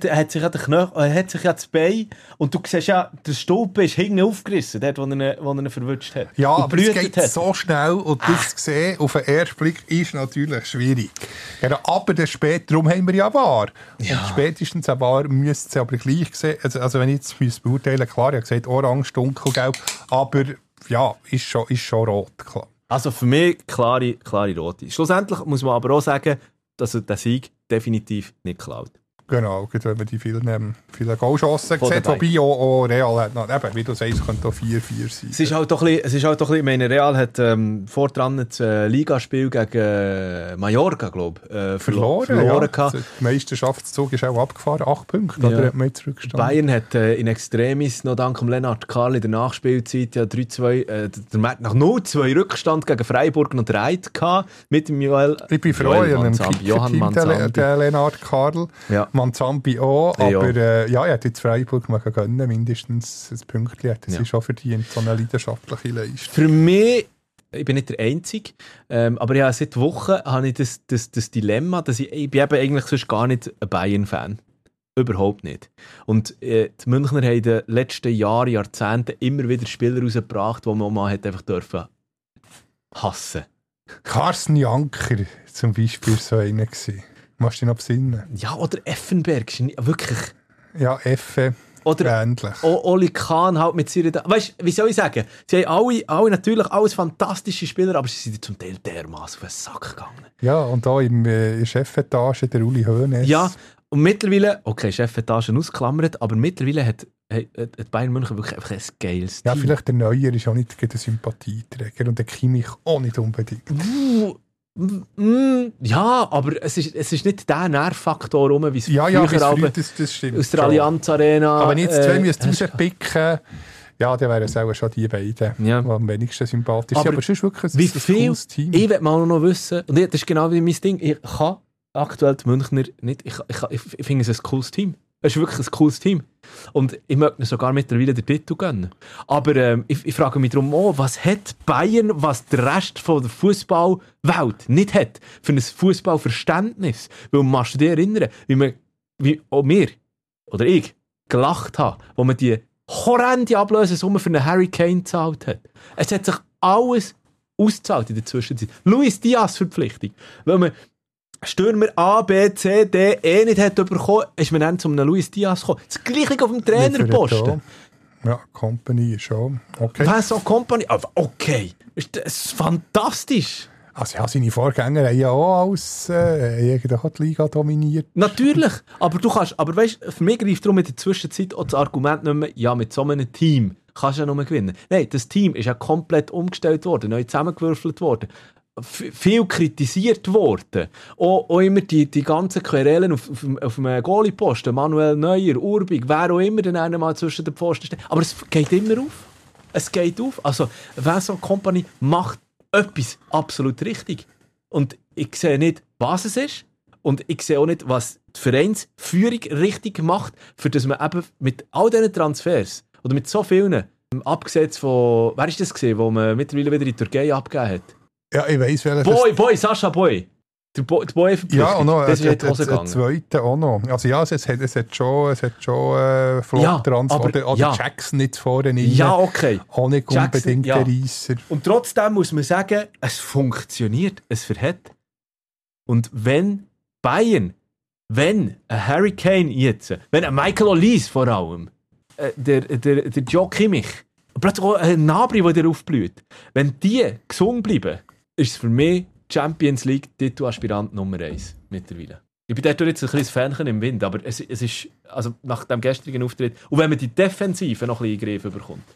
das Bein und du siehst ja, der Stulpe ist hinten aufgerissen, dort, wo er ihn verwutscht hat. Ja, aber es geht so schnell und das zu sehen auf den ersten Blick ist natürlich schwierig. Ja, aber der darum haben wir ja Wahr. Ja. Und spätestens ein Wahr müsste es aber gleich sehen. Also wenn ich jetzt beurteilen, klar, ich habe gesagt orange, dunkelgelb, aber ja, ist schon rot, klar. Also für mich klare rote. Schlussendlich muss man aber auch sagen, dass er den Sieg definitiv nicht klaut. Genau, wenn man die vielen Goalchancen sieht, wobei auch Real hat noch, eben, wie du sagst, könnte auch 4-4 sein. Es ist halt doch ein bisschen, ich meine, Real hat vordran das Ligaspiel gegen Mallorca, glaube ich, verloren ja. Der Meisterschaftszug ist auch abgefahren, 8 Punkte, ja. Oder hat man zurückgestanden? Bayern hat in Extremis noch dank Lennart Karl in der Nachspielzeit ja 3-2, nach 0-2 Rückstand gegen Freiburg noch 3 gehabt, mit dem Ich bin froh, Johann Manzambi, der Lennart Karl. Ja. Manzambi auch, aber er hat jetzt Freiburg mal gönnen, mindestens ein Pünktchen. Das ist schon verdient, so eine leidenschaftliche Leistung. Für mich, ich bin nicht der Einzige, aber ja, seit Wochen habe ich das Dilemma, dass ich bin eben eigentlich sonst gar nicht ein Bayern-Fan. Überhaupt nicht. Und die Münchner haben in den letzten Jahren, Jahrzehnten immer wieder Spieler rausgebracht, die man mal hat einfach dürfen hassen. Carsten Janker zum Beispiel so einer gewesen. Machst du dich noch besinnen? Ja, oder Effenberg, wirklich. Ja, Effe, oder ähnlich. Oli Kahn halt mit seiner... Weißt du, wie soll ich sagen? Sie haben alle natürlich alles fantastische Spieler, aber sie sind zum Teil dermaßen auf den Sack gegangen. Ja, und da in der Chefetage der Uli Hoeneß. Ja, und mittlerweile, okay, Chefetage ausgeklammert, aber mittlerweile hat Bayern München wirklich einfach ein geiles Team. Ja, vielleicht der Neuer ist auch nicht der Sympathieträger und der Kimmich auch nicht unbedingt. Ja, aber es ist nicht der Nervfaktor rum, wie es früher das stimmt, aus der Allianz Arena. Aber wenn jetzt zwei rauspicken, ja, dann wären es auch schon die beiden, die am wenigsten sympathisch sind. Aber es ist wirklich ein cooles Team. Ich will mal noch wissen, und das ist genau wie mein Ding, ich kann aktuell die Münchner nicht, ich finde es ein cooles Team. Es ist wirklich ein cooles Team. Und ich möchte mir sogar mittlerweile den Titel gönnen. Aber ich frage mich darum auch, was hat Bayern, was der Rest von der Fußballwelt nicht hat, für ein Fußballverständnis? Weil machst du dich erinnern, wie auch wir, oder ich, gelacht haben, wo man die horrende Ablösesumme für einen Harry Kane gezahlt hat. Es hat sich alles ausgezahlt in der Zwischenzeit. Luis Diaz Verpflichtung. Weil man Stürmer A, B, C, D, E nicht hat bekommen, ist man dann zu einem Luis Diaz gekommen. Das Gleiche auf dem Trainerposten. Ja, Company ist schon. Okay. Was so Company? Aber okay. Das ist fantastisch. Also ja, seine Vorgänger haben ja auch als die Liga dominiert. Natürlich. Aber weißt, für mich greift darum in der Zwischenzeit auch das Argument nicht mehr, ja, mit so einem Team kannst du ja nur gewinnen. Nein, das Team ist ja komplett umgestellt worden, neu zusammengewürfelt worden. Viel kritisiert worden. Auch immer die ganzen Querelen auf dem Goalie-Posten, Manuel Neuer, Urbig, wer auch immer dann einmal zwischen den Posten steht. Aber es geht immer auf. Es geht auf. Also, Vincent Kompany macht etwas absolut richtig. Und ich sehe nicht, was es ist, Und ich sehe auch nicht, was die Vereinsführung richtig macht, für dass man eben mit all diesen Transfers oder mit so vielen, abgesetzt von, wer ist das gewesen, wo man mittlerweile wieder in die Türkei abgegeben hat? Ja, ich weiss, welches... Sascha Boy. Der Boy verpflichtet. Ja, und noch das ist die Hose gegangen. Der zweite auch noch. Also ja, es hat schon Flop-Transfer. Oder Jackson nicht vorne rein. Ja, okay. Auch nicht Jackson, unbedingt der Reisser. Und trotzdem muss man sagen, es funktioniert, es verhält. Und wenn Bayern, wenn ein Harry Kane jetzt, wenn ein Michael Olise vor allem, der Joe Kimmich, plötzlich auch ein Nabri, der aufblüht, wenn die gesund bleiben, ist es für mich Champions League Titelaspirant Nummer 1 mittlerweile. Ich bin dort jetzt ein kleines Fähnchen im Wind, aber es ist, also nach dem gestrigen Auftritt, und wenn man die Defensive noch ein bisschen in den Griff bekommt.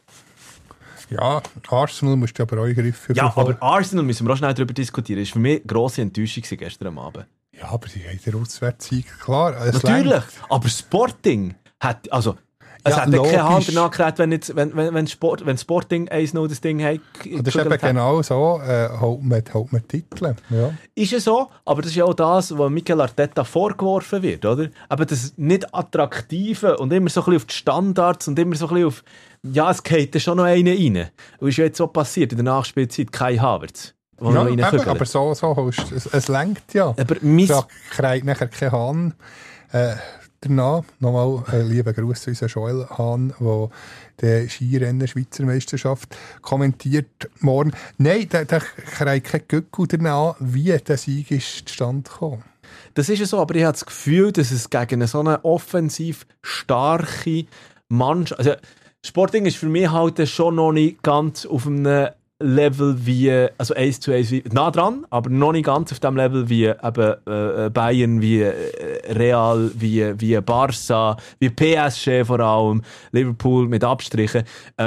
Ja, Arsenal musst du aber auch in den Griff bekommen. Ja, aber Arsenal müssen wir auch schnell darüber diskutieren. Das war für mich eine grosse Enttäuschung gestern am Abend. Ja, aber sie haben den Auswärtssieg, klar. Natürlich, aber Sporting hat, also... Es hat keine Hand danach gekriegt, wenn Sporting 1-0 das Ding hat. Das ist eben genau so, holt man Titel. Ja. Ist es so, aber das ist ja auch das, was Mikel Arteta vorgeworfen wird, oder? Aber das nicht Attraktive und immer so ein bisschen auf die Standards und immer so ein bisschen auf, ja, es geht da schon noch einer rein. Und ist ja jetzt so passiert in der Nachspielzeit, Kai Havertz. Ja, eben, aber so es lenkt ja. Aber da kriegt nachher kein Hahn. Danach nochmal einen lieben Gruß zu unserem Joel Hahn, der die Skirennen-Schweizer Meisterschaft kommentiert morgen. Nein, der kriegt kein Gückel danach, wie der Sieg ist zustande gekommen. Das ist ja so, aber ich habe das Gefühl, dass es gegen so eine offensiv starke Mannschaft... Also Sporting ist für mich halt schon noch nicht ganz auf einem Level wie, also 1:1, nah dran, aber noch nicht ganz auf dem Level wie eben Bayern, wie Real, wie Barca, wie PSG vor allem, Liverpool mit Abstrichen.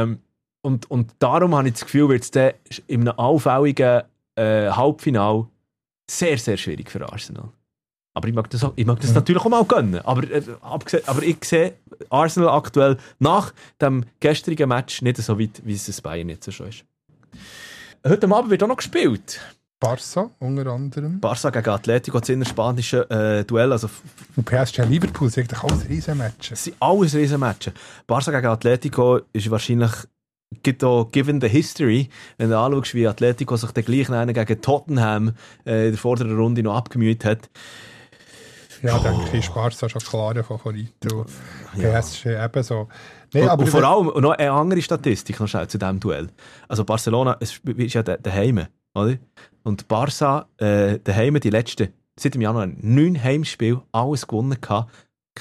Und darum habe ich das Gefühl, wird es in einem allfälligen Halbfinale sehr, sehr schwierig für Arsenal. Aber ich mag das natürlich auch mal gönnen. Aber ich sehe Arsenal aktuell nach dem gestrigen Match nicht so weit, wie es Bayern jetzt schon ist. Heute Abend wird auch noch gespielt. Barca unter anderem. Barca gegen Atletico, das innerspanische Duell. Also und PSG Liverpool sind doch alles Riesenmatches. Es sind alles Riesenmatches. Barca gegen Atletico ist wahrscheinlich, given the history, wenn du anschaust, wie Atletico sich dann gleich gegen Tottenham in der vorderen Runde noch abgemüht hat. Ja, denke ich, Barca schon klare Favorit. PSG ebenso. Nee, aber und vor allem noch eine andere Statistik noch schnell zu diesem Duell. Also Barcelona ist ja daheim, oder? Und Barca daheim die letzten, seit dem Januar, 9 Heimspiele, alles gewonnen gehabt.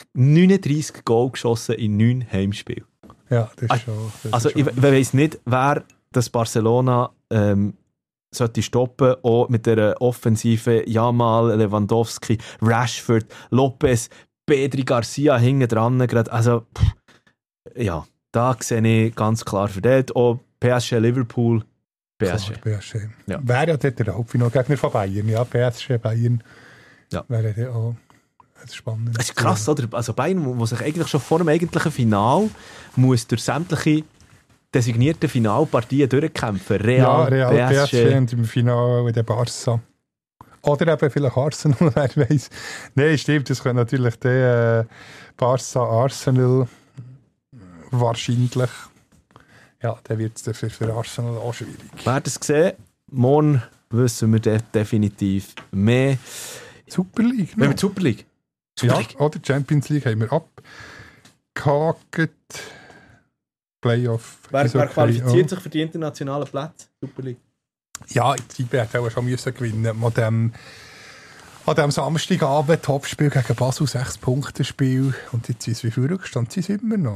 39 Goal geschossen in 9 Heimspielen. Ja, das ist schon... Also ich weiss nicht, wer das Barcelona sollte stoppen, auch mit der Offensive Jamal, Lewandowski, Rashford, Lopez, Pedri, Garcia hinten dran. Also, ja, da sehe ich ganz klar verteilt. Auch PSG, Liverpool, PSG. Klar, PSG. Ja. Wäre ja dort der Halbfinalgegner von Bayern. Ja, PSG, Bayern. Ja. Wäre ja auch spannend. Es ist krass, oder? Also Bayern, wo sich eigentlich schon vor dem eigentlichen Final muss durch sämtliche designierte Finalpartien durchkämpfen. Real, PSG und im Finale der Barca. Oder eben vielleicht Arsenal, wer weiß. Nein, stimmt, das könnte natürlich der Barca Arsenal wahrscheinlich. Ja, dann wird es für Arsenal auch schwierig. Wir haben es gesehen. Morgen wissen wir definitiv mehr. Super League. Wir haben die Super League. Ja, oder Champions League haben wir abgehakt. Playoff. Wer qualifiziert sich für die internationalen Plätze? Super League. Ja, die hätte auch schon gewinnen müssen. An dem Samstagabend Topspiel gegen Basel, 6-Punkte-Spiel. Und jetzt ist es wie viel Rückstand? Sie sind immer noch.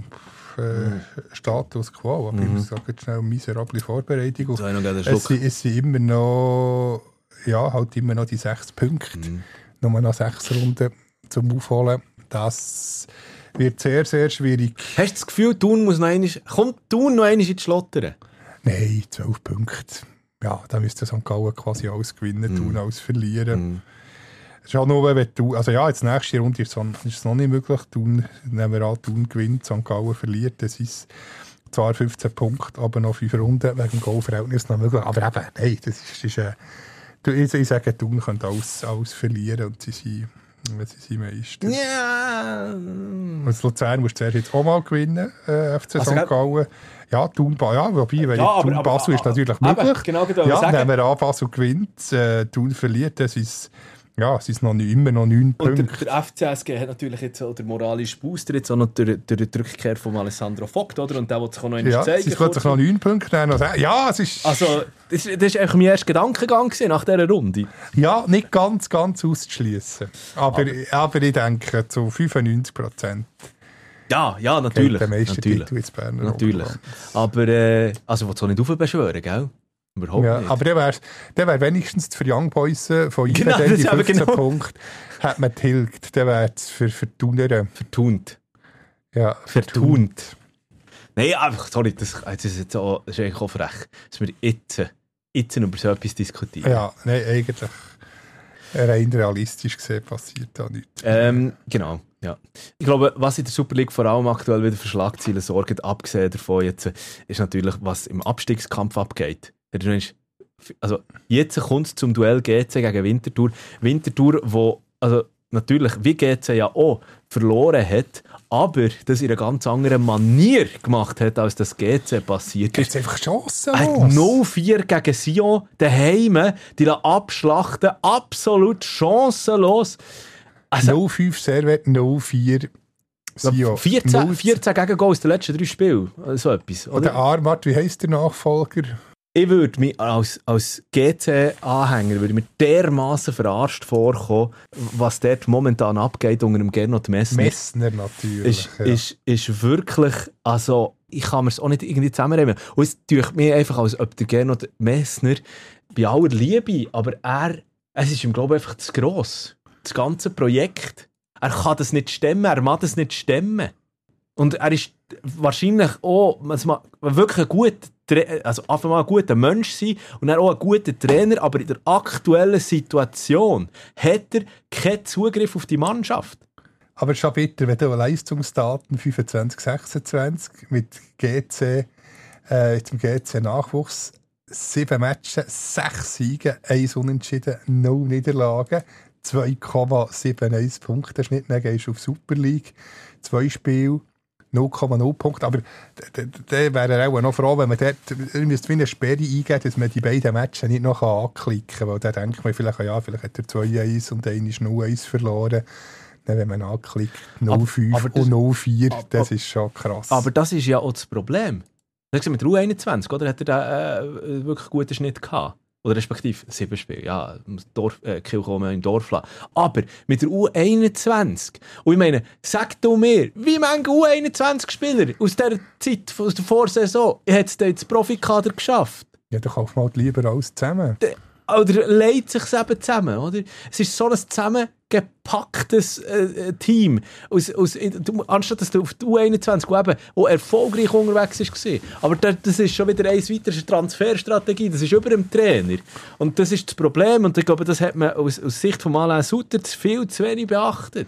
Status quo. Aber ich sage jetzt schnell miserable Vorbereitung. Es sind immer noch, ja, halt immer noch die 6 Punkte. Nur noch 6 Runden zum Aufholen. Das wird sehr, sehr schwierig. Hast du das Gefühl, kommt Thun noch einmal in die Schlottern? Nein, 12 Punkte. Ja, da müsste St. Gallen quasi alles gewinnen, Thun alles verlieren. Es ist auch nur, wenn du, also ja, jetzt nächste Runde ist es noch nicht möglich. Thun, nehmen wir an, Thun gewinnt, St. Gallen verliert. Das ist zwar 15 Punkte, aber noch 5 Runden wegen dem Goalverhältnis noch möglich. Aber eben, nein, das ist ich sage, Thun könnte alles verlieren und sie sind Sie sind Meister. Ja. Und Luzern musst du zuerst jetzt auch mal gewinnen, FC St. Gallen. Ja, Thun, wobei, wenn Thun Basel ist natürlich möglich. Genau, wenn man an Basel gewinnt, Thun verliert, das ist... Ja, es ist immer noch 9 Punkte. Und der FCSG hat natürlich jetzt auch den moralischen Booster, jetzt auch noch durch die Rückkehr von Alessandro Vogt, oder? Und der will sich auch noch einmal zeigen. Es ist plötzlich noch 9 Punkte. Ja, es ist... Also, das war eigentlich mein erster Gedankengang nach dieser Runde. Ja, nicht ganz auszuschließen. Aber ich denke, zu 95%. Ja, natürlich. Der meiste Titel ins Berner natürlich. Aber, also, willst du auch nicht aufbeschwören, gell? Überhaupt nicht. Aber der wär wenigstens für Young Boys von die 15 Punkte hat man tilgt. Der wäre für Thuner. Vertunt. Ja, vertunt. Nein, einfach, sorry, das ist eigentlich auch frech, dass wir jetzt über so etwas diskutieren. Ja, nein, eigentlich rein realistisch gesehen passiert da nichts. Genau, ja. Ich glaube, was in der Super League vor allem aktuell wieder für Schlagzeilen sorgt, abgesehen davon jetzt, ist natürlich, was im Abstiegskampf abgeht. Also jetzt kommt es zum Duell GC gegen Winterthur. Winterthur, wo also natürlich wie GC ja auch verloren hat, aber das in einer ganz anderen Manier gemacht hat, als das GC passiert ist. Jetzt einfach chancenlos. 0-4 gegen Sion daheim, die abschlachten, absolut chancenlos. Also, 0-5 Servet, 0-4 Sion. 14 Gegengol aus den letzten 3 Spielen. So etwas. Oder? Der Armand, wie heisst der Nachfolger? Ich würde mich als GC-Anhänger dermassen verarscht vorkommen, was dort momentan abgeht unter dem Gernot Messner. Messner natürlich. Ist wirklich, also ich kann mir es auch nicht irgendwie zusammenreimen. Und es tut mir einfach, als ob der Gernot Messner bei aller Liebe, aber es ist ihm, glaube ich, einfach zu gross. Das ganze Projekt. Er kann das nicht stemmen, er mag das nicht stemmen. Und er ist wahrscheinlich auch wirklich einfach mal ein guter Mensch sein und dann auch ein guter Trainer, aber in der aktuellen Situation hat er keinen Zugriff auf die Mannschaft. Aber es ist schon bitter, wenn du Leistungsdaten 25-26 mit GC, zum GC-Nachwuchs, 7 Matches, 6 Siege, 1 Unentschieden, 0 Niederlagen, 2,71 Punkte Schnitt, dann gehst du auf Super League, 2 Spiele, 0,0 Punkte, aber der wäre auch noch froh, wenn man dort müsste wie eine Sperre eingeben, dass man die beiden Matches nicht noch anklicken kann, weil dann denkt man vielleicht, ja, vielleicht hat er 2-1 und einer ist 0-1 verloren. Dann, wenn man anklickt, 0-5 und 0-4, das ist schon krass. Aber das ist ja auch das Problem. Mit der U21, oder? Hat er da wirklich guten Schnitt gehabt? Oder respektive 7 Spiele, ja, Kiel kommen im Dorf lassen. Aber mit der U21, und ich meine, sag du mir, wie viele U21-Spieler aus dieser Zeit, aus der Vorsaison, hat es ins Profikader geschafft? Ja, dann kauf mal lieber alles zusammen. Oder leitet sich eben zusammen, oder? Es ist so ein zusammengepacktes Team. Anstatt dass du auf die U21, wo eben auch erfolgreich unterwegs war. Aber das ist schon wieder eine weitere Transferstrategie. Das ist über dem Trainer. Und das ist das Problem. Und ich glaube, das hat man aus Sicht von Alain Sutter viel zu wenig beachtet.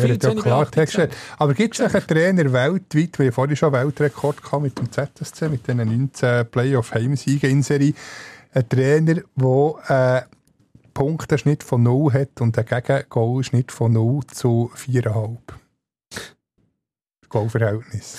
Aber gibt es einen Trainer weltweit, wir haben vorhin schon einen Weltrekord gehabt mit dem ZSC, mit den 19 Playoff-Heimsiegen in Serie, ein Trainer, der Punkteschnitt von 0 hat und einen Gegengolschnitt von 0 zu 4,5. Goalverhältnis.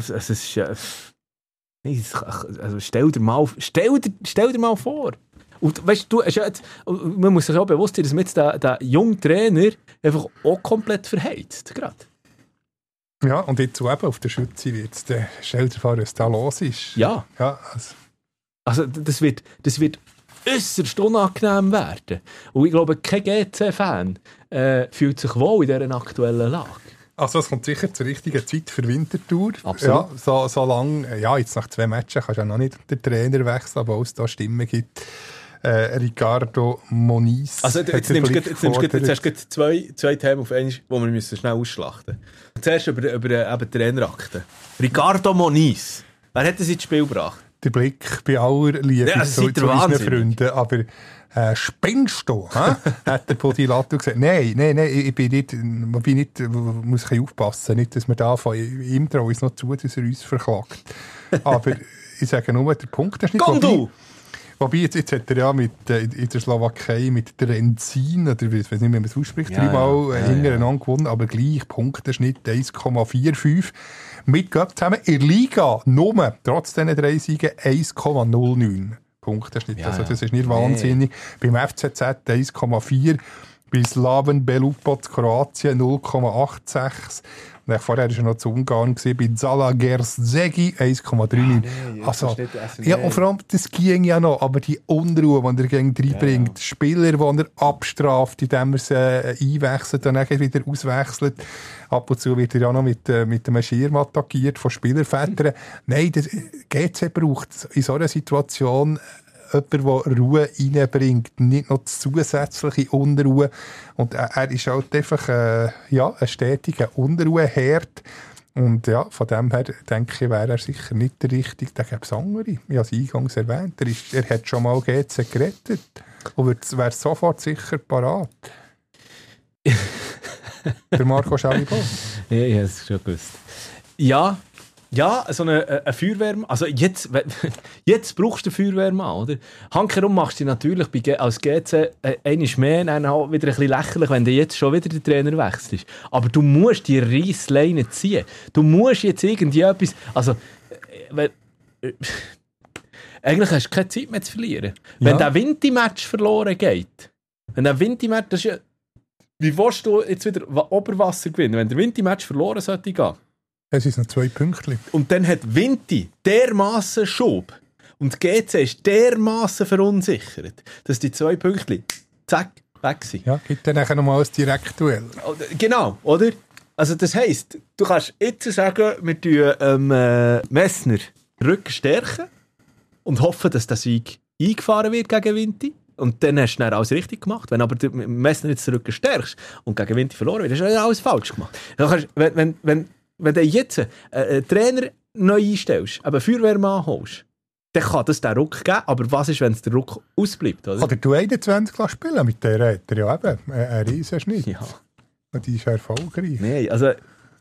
Stell dir mal vor. Und weißt du, man muss sich auch bewusst sein, dass man jetzt den jungen Trainer einfach auch komplett verheizt. Gerade. Ja, und jetzt eben auf der Schütze wird es, stell dir vor, was da los ist. Ja. Also das wird äußerst unangenehm werden. Und ich glaube, kein GC-Fan fühlt sich wohl in dieser aktuellen Lage. Also es kommt sicher zur richtigen Zeit für Winterthur. Absolut. Ja, so lange, ja, jetzt nach 2 Matches kannst du ja noch nicht den Trainer wechseln, aber es da Stimmen gibt. Ricardo Moniz. Also jetzt nimmst du zwei Themen auf einmal, die wir schnell ausschlachten müssen. Zuerst über Trainerakte. Ricardo Moniz. Wer hat das ins Spiel gebracht? Der Blick bei aller Liebe zu unseren Freunden, aber spinnst du? Hat der Podilato gesagt. Nein, ich bin nicht, muss ein bisschen aufpassen, nicht, dass wir da von ihm trauen uns noch zu, dass er uns verklagt. Aber ich sage nur, der Punkt ist nicht... Wobei, jetzt hat er ja mit, in der Slowakei mit der Renzin, oder ich weiß nicht, wie man es ausspricht, dreimal hintereinander gewonnen, aber gleich Punkteschnitt 1,45. Mit Göpp zusammen in der Liga nur, trotz diesen 3 Siegen, 1,09 Punkteschnitt. Ja, also das ist nicht wahnsinnig. Beim FCZ 1,4, bei Slaven Belupoc Kroatien 0,86. Und vorher war er noch zu Ungarn, bei Zalaegerszegi 1,39. Also, ja, und vor allem, das ging ja noch, aber die Unruhe, die er gegen reinbringt, Spieler, die er abstraft, indem er sie einwechselt und dann wieder auswechselt. Ab und zu wird er ja noch mit einem Schirm attackiert von Spielervätern. Nein, das GC braucht in so einer Situation jemand, der Ruhe reinbringt, nicht noch zusätzliche Unruhe. Und er ist halt einfach ein stetiger Unruheherd. Und ja, von dem her denke ich, wäre er sicher nicht der Richtige. Da gäbe es andere. Ich habe es eingangs erwähnt. Er hat schon mal GC gerettet und wäre sofort sicher parat. Der Marco Schellibo. Ja, ich habe es schon gewusst. Ja, so eine Feuerwehrmann. Also jetzt brauchst du einen Feuerwehrmann, oder? Hankerum machst du natürlich als GC einmal mehr, dann auch wieder ein bisschen lächerlich, wenn du jetzt schon wieder den Trainer wechselst. Aber du musst die Reissleine ziehen. Du musst jetzt irgendwie etwas... Also, eigentlich hast du keine Zeit mehr zu verlieren. Ja. Wenn der Vinti-Match verloren geht, das ist ja... Wie willst du jetzt wieder Oberwasser gewinnen, wenn der Vinti-Match verloren sollte gehen? Es sind noch 2 Pünktchen. Und dann hat Vinti dermassen Schub und GC ist dermassen verunsichert, dass die 2 Pünktchen zack, weg sind. Ja, gibt dann nachher nochmal ein Direktduell. Genau, oder? Also das heisst, du kannst jetzt sagen, wir tun Messner Rücken stärken und hoffen, dass der Sieg eingefahren wird gegen Vinti. Und dann hast du dann alles richtig gemacht. Wenn aber der Messner jetzt den Rücken stärkst und gegen Vinti verloren wird, hast du alles falsch gemacht. Dann kannst, wenn du jetzt einen Trainer neu einstellst, einen Feuerwehrmann holst, dann kann das den Ruck geben. Aber was ist, wenn es der Ruck ausbleibt? Oder? Oder du 21 spielen mit der hat er ja eben einen riesen Schnitt. Ja. Und die ist erfolgreich. Nein, also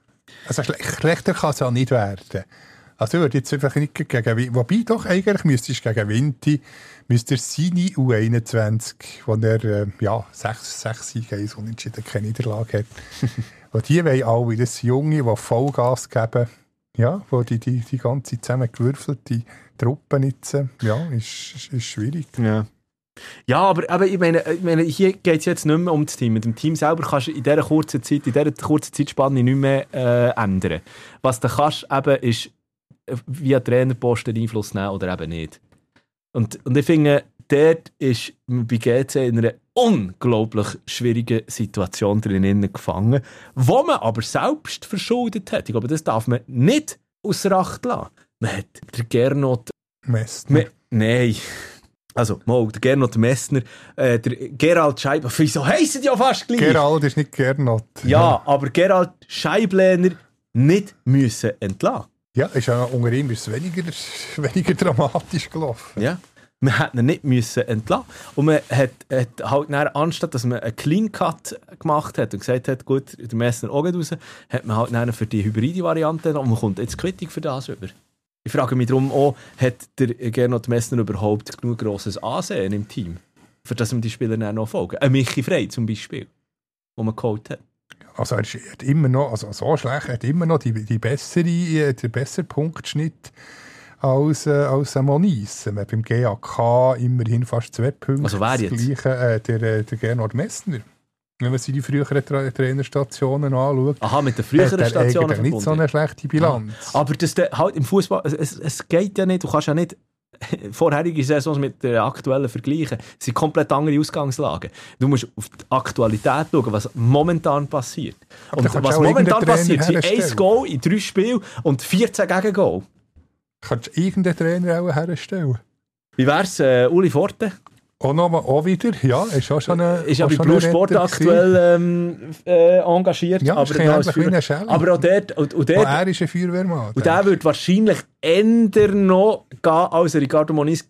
schlechter kann es auch nicht werden. Also ich würde jetzt einfach nicht gegen... Wobei doch, eigentlich müsstest du gegen Vinti, müsste seine U21, wo er 6 Siege, 1 Unentschieden, keine Niederlage hat. Und die wollen alle, das sind Junge, die Vollgas geben, ja, wo die ganze zusammengewürfelte Truppe jetzt, ist schwierig. Ja, aber ich meine, hier geht es jetzt nicht mehr um das Team. Mit dem Team selber kannst du in dieser kurzen Zeitspanne nicht mehr ändern. Was du kannst, eben, ist via Trainerposten Einfluss nehmen oder eben nicht. Und ich finde, dort ist bei GC in einer unglaublich schwierigen Situation drinnen gefangen, wo man aber selbst verschuldet hat. Ich glaube, das darf man nicht außer Acht lassen. Man hat der Gernot Messner. Nein. Also, der Gernot Messner, der Gerald Scheibler. Wieso heissen die ja fast gleich? Gerald ist nicht Gernot. Ja, aber Gerald Scheiblener nicht müssen entlassen. Ja, unter ihm ist es weniger dramatisch gelaufen. Ja. Man hätte ihn nicht müssen entlassen. Und man hat halt dann, anstatt dass man einen Clean Cut gemacht hat und gesagt hat, gut, der Messner auch geht raus, hat man halt dann für die hybride Variante und man kommt jetzt Quittung für das über. Ich frage mich darum auch, hat der Gernot Messner überhaupt genug grosses Ansehen im Team, für das man die Spieler dann noch folgen? Michi Frey zum Beispiel, wo man geholt hat. Also er hat immer noch, also so schlecht, er hat immer noch den besseren Punktschnitt als Moniz. Man hat beim GAK immerhin fast 2 Punkte. Also wer jetzt? Der Gernot Messner. Wenn man sich die früheren Trainerstationen anschaut. Aha, mit den früheren Stationen verbunden. Nicht so eine schlechte Bilanz. Aber das halt im Fußball, es geht ja nicht, du kannst ja nicht vorherige Saisons mit der aktuellen vergleichen. Es sind komplett andere Ausgangslagen. Du musst auf die Aktualität schauen, was momentan passiert. Und was momentan passiert, sind 1 Goal in 3 Spielen und 14 Gegengol. Kannst du irgendeinen Trainer auch herstellen? Wie wär's, Uli Forte? Auch wieder, ja. Ist auch schon ist ja bei Blue Sport aktuell engagiert. Ja, aber auch dort... Und er ist ein Feuerwehrmann. Und der wird wahrscheinlich eher noch gehen als Ricardo Moniz,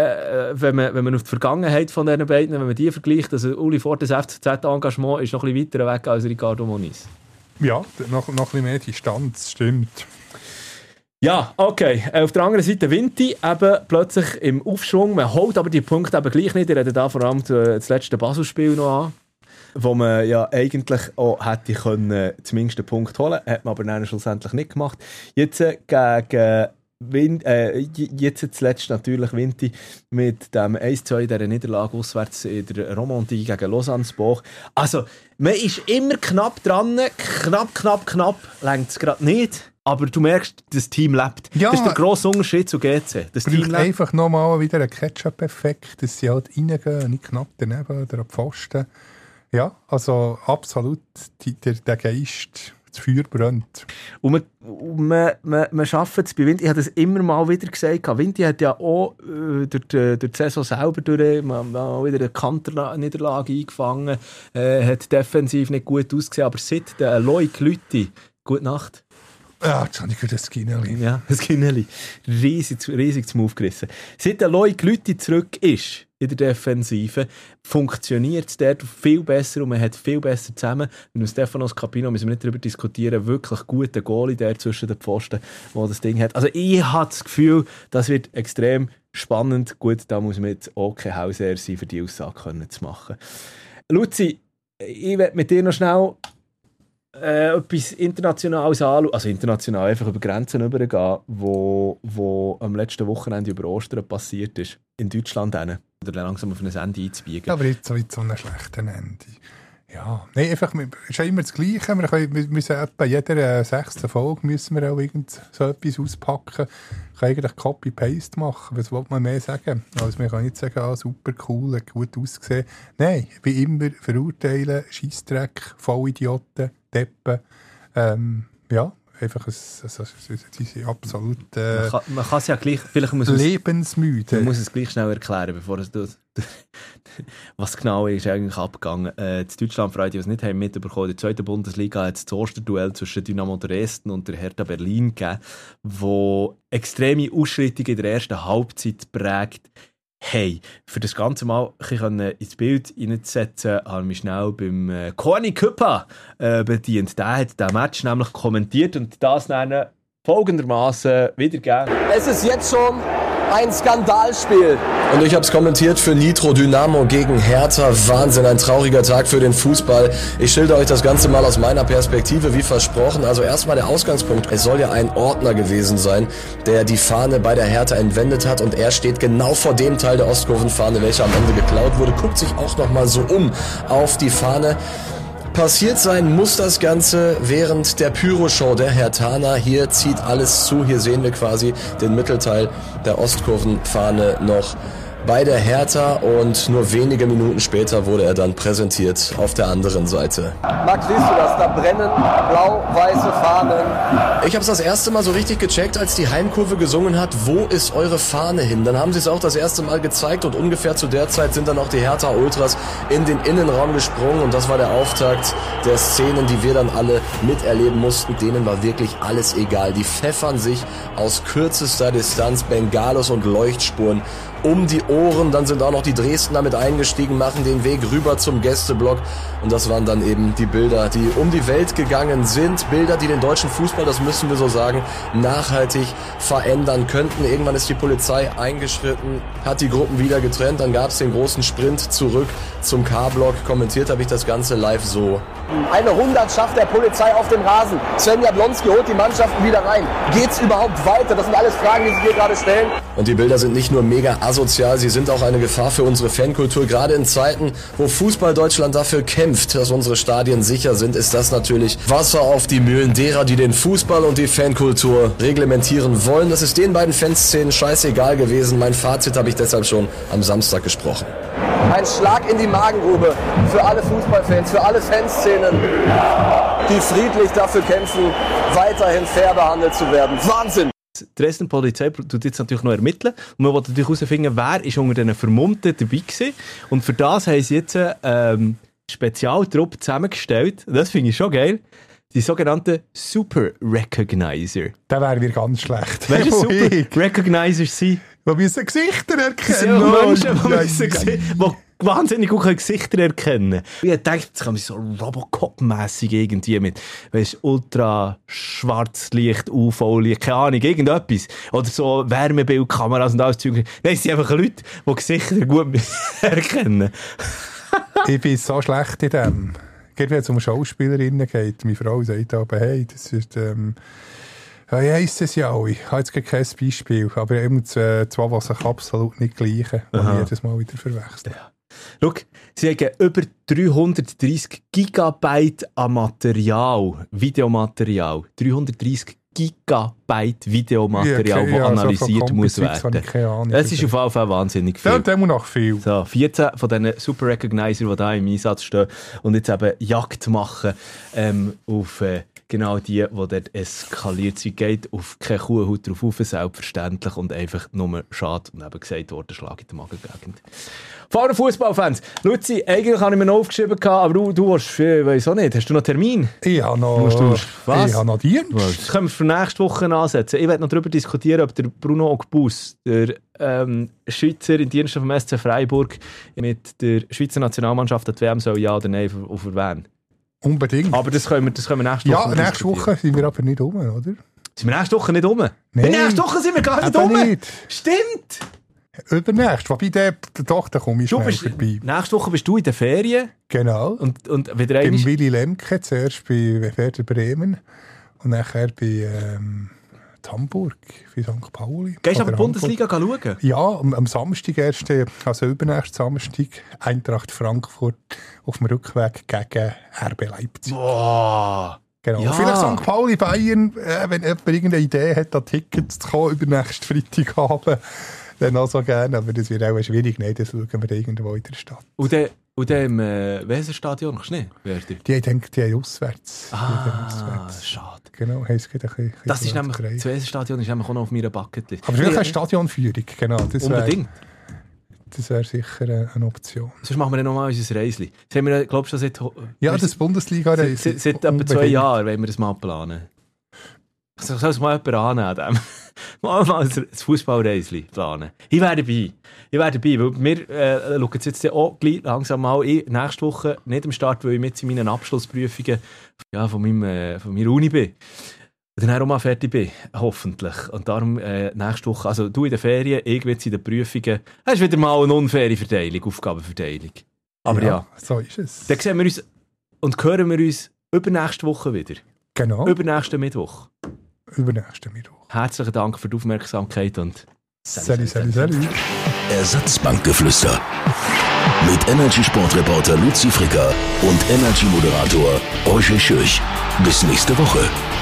wenn man auf die Vergangenheit von diesen beiden, wenn man die vergleicht. Also Uli Fortes FCZ-Engagement ist noch ein bisschen weiter weg als Ricardo Moniz. Ja, noch ein bisschen mehr Distanz, stimmt. Ja, okay. Auf der anderen Seite Vinti eben plötzlich im Aufschwung. Man holt aber die Punkte eben gleich nicht. Ich rede da vor allem das letzte Basel-Spiel noch an, wo man ja eigentlich auch hätte können, zumindest einen Punkt holen können. Hat man aber dann schlussendlich nicht gemacht. Jetzt gegen jetzt zuletzt natürlich Vinti mit dem 1-2 dieser Niederlage auswärts in der Romandie gegen Lausanne-Boch. Also, man ist immer knapp dran. Knapp. Längt es gerade nicht. Aber du merkst, das Team lebt. Ja, das ist der grosse Unterschied zu GC. Das Team lebt. Einfach nochmal wieder ein Ketchup-Effekt, dass sie halt reingehen, nicht knapp daneben oder am Pfosten. Ja, also absolut der Geist, das Feuer brennt. Und man schafft es bei Vinti. Ich habe das immer mal wieder gesagt. Vinti hat ja auch durch die Saison selber mal wieder eine Kanterniederlage eingefangen. Hat defensiv nicht gut ausgesehen. Aber seit der Loic Lüthi, gute Nacht. Ja, jetzt habe ich das Skinnerli. Ja, das Skinnerli. Riesig zum Aufgerissen. Seit der Loic Lüthi zurück ist in der Defensive, funktioniert es dort viel besser und man hat viel besser zusammen. Mit dem Stefanos Capino müssen wir nicht darüber diskutieren. Wirklich guter Goalie der zwischen den Pfosten, der das Ding hat. Also ich habe das Gefühl, das wird extrem spannend. Gut, da muss man jetzt auch kein Hausherr sein, für die Aussage zu machen. Luzi, ich werde mit dir noch schnell etwas Internationales anschauen, also international einfach über Grenzen übergehen, wo am letzten Wochenende über Ostern passiert ist. In Deutschland oder langsam auf ein Ende einzubiegen. Aber jetzt so einem schlechten Ende. Ja, nein, einfach, es ist ja immer das Gleiche. Wir müssen etwa jeder 6. Folge müssen wir auch irgend so etwas auspacken. Ich kann eigentlich Copy-Paste machen. Was will man mehr sagen? Also man kann nicht sagen, super cool, gut ausgesehen. Nein, wie immer verurteilen, Scheissdreck, Vollidioten, Deppen. Ja, einfach diese absolut man kann es ja gleich, vielleicht muss lebensmüde. Man muss es gleich schnell erklären, bevor es tut. Was genau ist eigentlich abgegangen. In Deutschland, für die, die es nicht haben mitbekommen, in der 2. Bundesliga hat es das Osterduell zwischen Dynamo Dresden und der Hertha Berlin gegeben, wo extreme Ausschreitungen in der ersten Halbzeit prägt. Hey, für das Ganze mal ins Bild hineinzusetzen, habe ich mich schnell beim Korni Küppa bedient. Der hat den Match nämlich kommentiert und das dann folgendermaßen wiedergegeben. Es ist jetzt schon ein Skandalspiel. Und ich habe es kommentiert für Nitro Dynamo gegen Hertha. Wahnsinn, ein trauriger Tag für den Fußball. Ich schilder euch das Ganze mal aus meiner Perspektive, wie versprochen. Also erstmal der Ausgangspunkt. Es soll ja ein Ordner gewesen sein, der die Fahne bei der Hertha entwendet hat. Und er steht genau vor dem Teil der Ostkurvenfahne, welcher am Ende geklaut wurde. Guckt sich auch nochmal so auf die Fahne. Passiert sein muss das Ganze während der Pyroshow der Herthaner. Hier zieht alles zu. Hier sehen wir quasi den Mittelteil der Ostkurvenfahne noch bei der Hertha und nur wenige Minuten später wurde er dann präsentiert auf der anderen Seite. Max, siehst du das? Da brennen blau-weiße Fahnen. Ich habe es das erste Mal so richtig gecheckt, als die Heimkurve gesungen hat, wo ist eure Fahne hin? Dann haben sie es auch das erste Mal gezeigt und ungefähr zu der Zeit sind dann auch die Hertha-Ultras in den Innenraum gesprungen und das war der Auftakt der Szenen, die wir dann alle miterleben mussten. Denen war wirklich alles egal. Die pfeffern sich aus kürzester Distanz Bengalos und Leuchtspuren um die Ohren, dann sind auch noch die Dresdner mit eingestiegen, machen den Weg rüber zum Gästeblock und das waren dann eben die Bilder, die um die Welt gegangen sind, Bilder, die den deutschen Fußball, das müssen wir so sagen, nachhaltig verändern könnten. Irgendwann ist die Polizei eingeschritten, hat die Gruppen wieder getrennt, dann gab es den großen Sprint zurück zum K-Block. Kommentiert habe ich das Ganze live so. Eine Hundertschaft der Polizei auf dem Rasen. Sven Jablonski holt die Mannschaften wieder rein. Geht's überhaupt weiter? Das sind alles Fragen, die sich hier gerade stellen. Und die Bilder sind nicht nur mega asozial, sie sind auch eine Gefahr für unsere Fankultur. Gerade in Zeiten, wo Fußball Deutschland dafür kämpft, dass unsere Stadien sicher sind, ist das natürlich Wasser auf die Mühlen derer, die den Fußball und die Fankultur reglementieren wollen. Das ist den beiden Fanszenen scheißegal gewesen. Mein Fazit habe ich deshalb schon am Samstag gesprochen. Ein Schlag in die Magengrube für alle Fußballfans, für alle Fanszenen, die friedlich dafür kämpfen, weiterhin fair behandelt zu werden. Wahnsinn! Die Dresden Polizei tut jetzt natürlich noch ermitteln und man will natürlich herausfinden, wer ist unter diesen Vermummten dabei gewesen. Und für das haben sie jetzt Spezialtruppe zusammengestellt. Das finde ich schon geil. Die sogenannten Super Recognizer. Der wäre mir ganz schlecht. Weißt du, Super Recognizer sind? Die müssen Gesichter erkennen. Das sind Menschen, die wahnsinnig gut Gesichter erkennen. Ich dachte, jetzt kann man so Robocop-mässig irgendwie mit, weißt, ultra Schwarzlicht, UV-Licht, keine Ahnung, irgendetwas. Oder so Wärmebildkameras und alles Zeug. Nein, es sind einfach Leute, die Gesichter gut erkennen. Ich bin so schlecht in dem. Wenn es um Schauspielerinnen geht, meine Frau sagt aber, hey, das ist, ja, ich weiss es ja auch. Ich habe jetzt kein Beispiel, aber eben zwei, die sich absolut nicht gleichen, die ich jedes Mal wieder verwechseln. Ja. Schau, sie haben über 330 Gigabyte an Material, Videomaterial. 330 Gigabyte Videomaterial, das analysiert muss werden. Das ist auf jeden Fall wahnsinnig viel. Ja, dem noch viel. So, 14 von diesen Super Recognizer, die da im Einsatz stehen und jetzt eben Jagd machen auf genau die dort eskaliert sind. Geht auf keine Kuhhaut drauf auf, selbstverständlich, und einfach nur schade und eben gesagt worden, Schlag in der Magengegend. Vor den Fußballfans. Luzi, eigentlich habe ich mir noch aufgeschrieben, aber du hast, weiss auch nicht, hast du noch Termin? Ich habe noch Dienst. Das können wir für nächste Woche ansetzen. Ich werde noch darüber diskutieren, ob der Bruno Ogbus, der Schweizer in Diensten vom SC Freiburg, mit der Schweizer Nationalmannschaft an die WM soll ja oder nein auf erwähnen. Unbedingt. Aber das können wir nächste Woche Ja, nächste Woche sind wir aber nicht rum, oder? Sind wir nächste Woche nicht rum? Nein. Nächste Woche sind wir gar nicht rum. Stimmt. Übernächst. Wobei, da komme ich schnell vorbei. Nächste Woche bist du in den Ferien. Genau. Und wieder beim Willy Lemke, zuerst bei Werder Bremen und nachher bei Hamburg, bei St. Pauli. Gehst du aber die Bundesliga schauen? Ja, am Samstag erst, also übernächsten Samstag, Eintracht Frankfurt auf dem Rückweg gegen RB Leipzig. Boah! Genau. Ja. Vielleicht St. Pauli, Bayern, wenn jemand irgendeine Idee hat, da Tickets zu kommen, übernächsten Freitagabend, dann auch so gerne, aber das wird auch schwierig. Nein, das schauen wir irgendwo in der Stadt. Und dann im Weserstadion kannst du nicht, Werder? Die haben auswärts. Schade. Genau, heisst ein bisschen das ist nämlich, das Weserstadion ist nämlich auch noch auf meiner Bucketlist. Aber vielleicht eine Stadionführung, genau. Das unbedingt. Das wäre sicher eine Option. Sonst machen wir dann nochmal unser Reisli. Das haben wir, glaubst du, seit... Ja, das Bundesliga-Reisli. Seit etwa 2 Jahren wollen wir das mal planen. Soll es mal jemand annehmen? Mal ein Fußballreisli planen. Ich wäre dabei, weil wir schauen jetzt auch gleich langsam mal nächste Woche nicht am Start, weil ich jetzt in meinen Abschlussprüfungen von meiner Uni bin. Und dann auch mal fertig bin, hoffentlich. Und darum nächste Woche, also du in den Ferien, ich jetzt in den Prüfungen, das ist wieder mal eine unfaire Verteilung, Aufgabenverteilung. Aber ja, so ist es. Dann sehen wir uns und hören wir uns übernächste Woche wieder. Genau. Übernächsten Mittwoch. Herzlichen Dank für die Aufmerksamkeit und Salut. Ersatzbankgeflüster mit Energy-Sportreporter Luzi Fricker und Energy-Moderator Roger Schürch. Bis nächste Woche.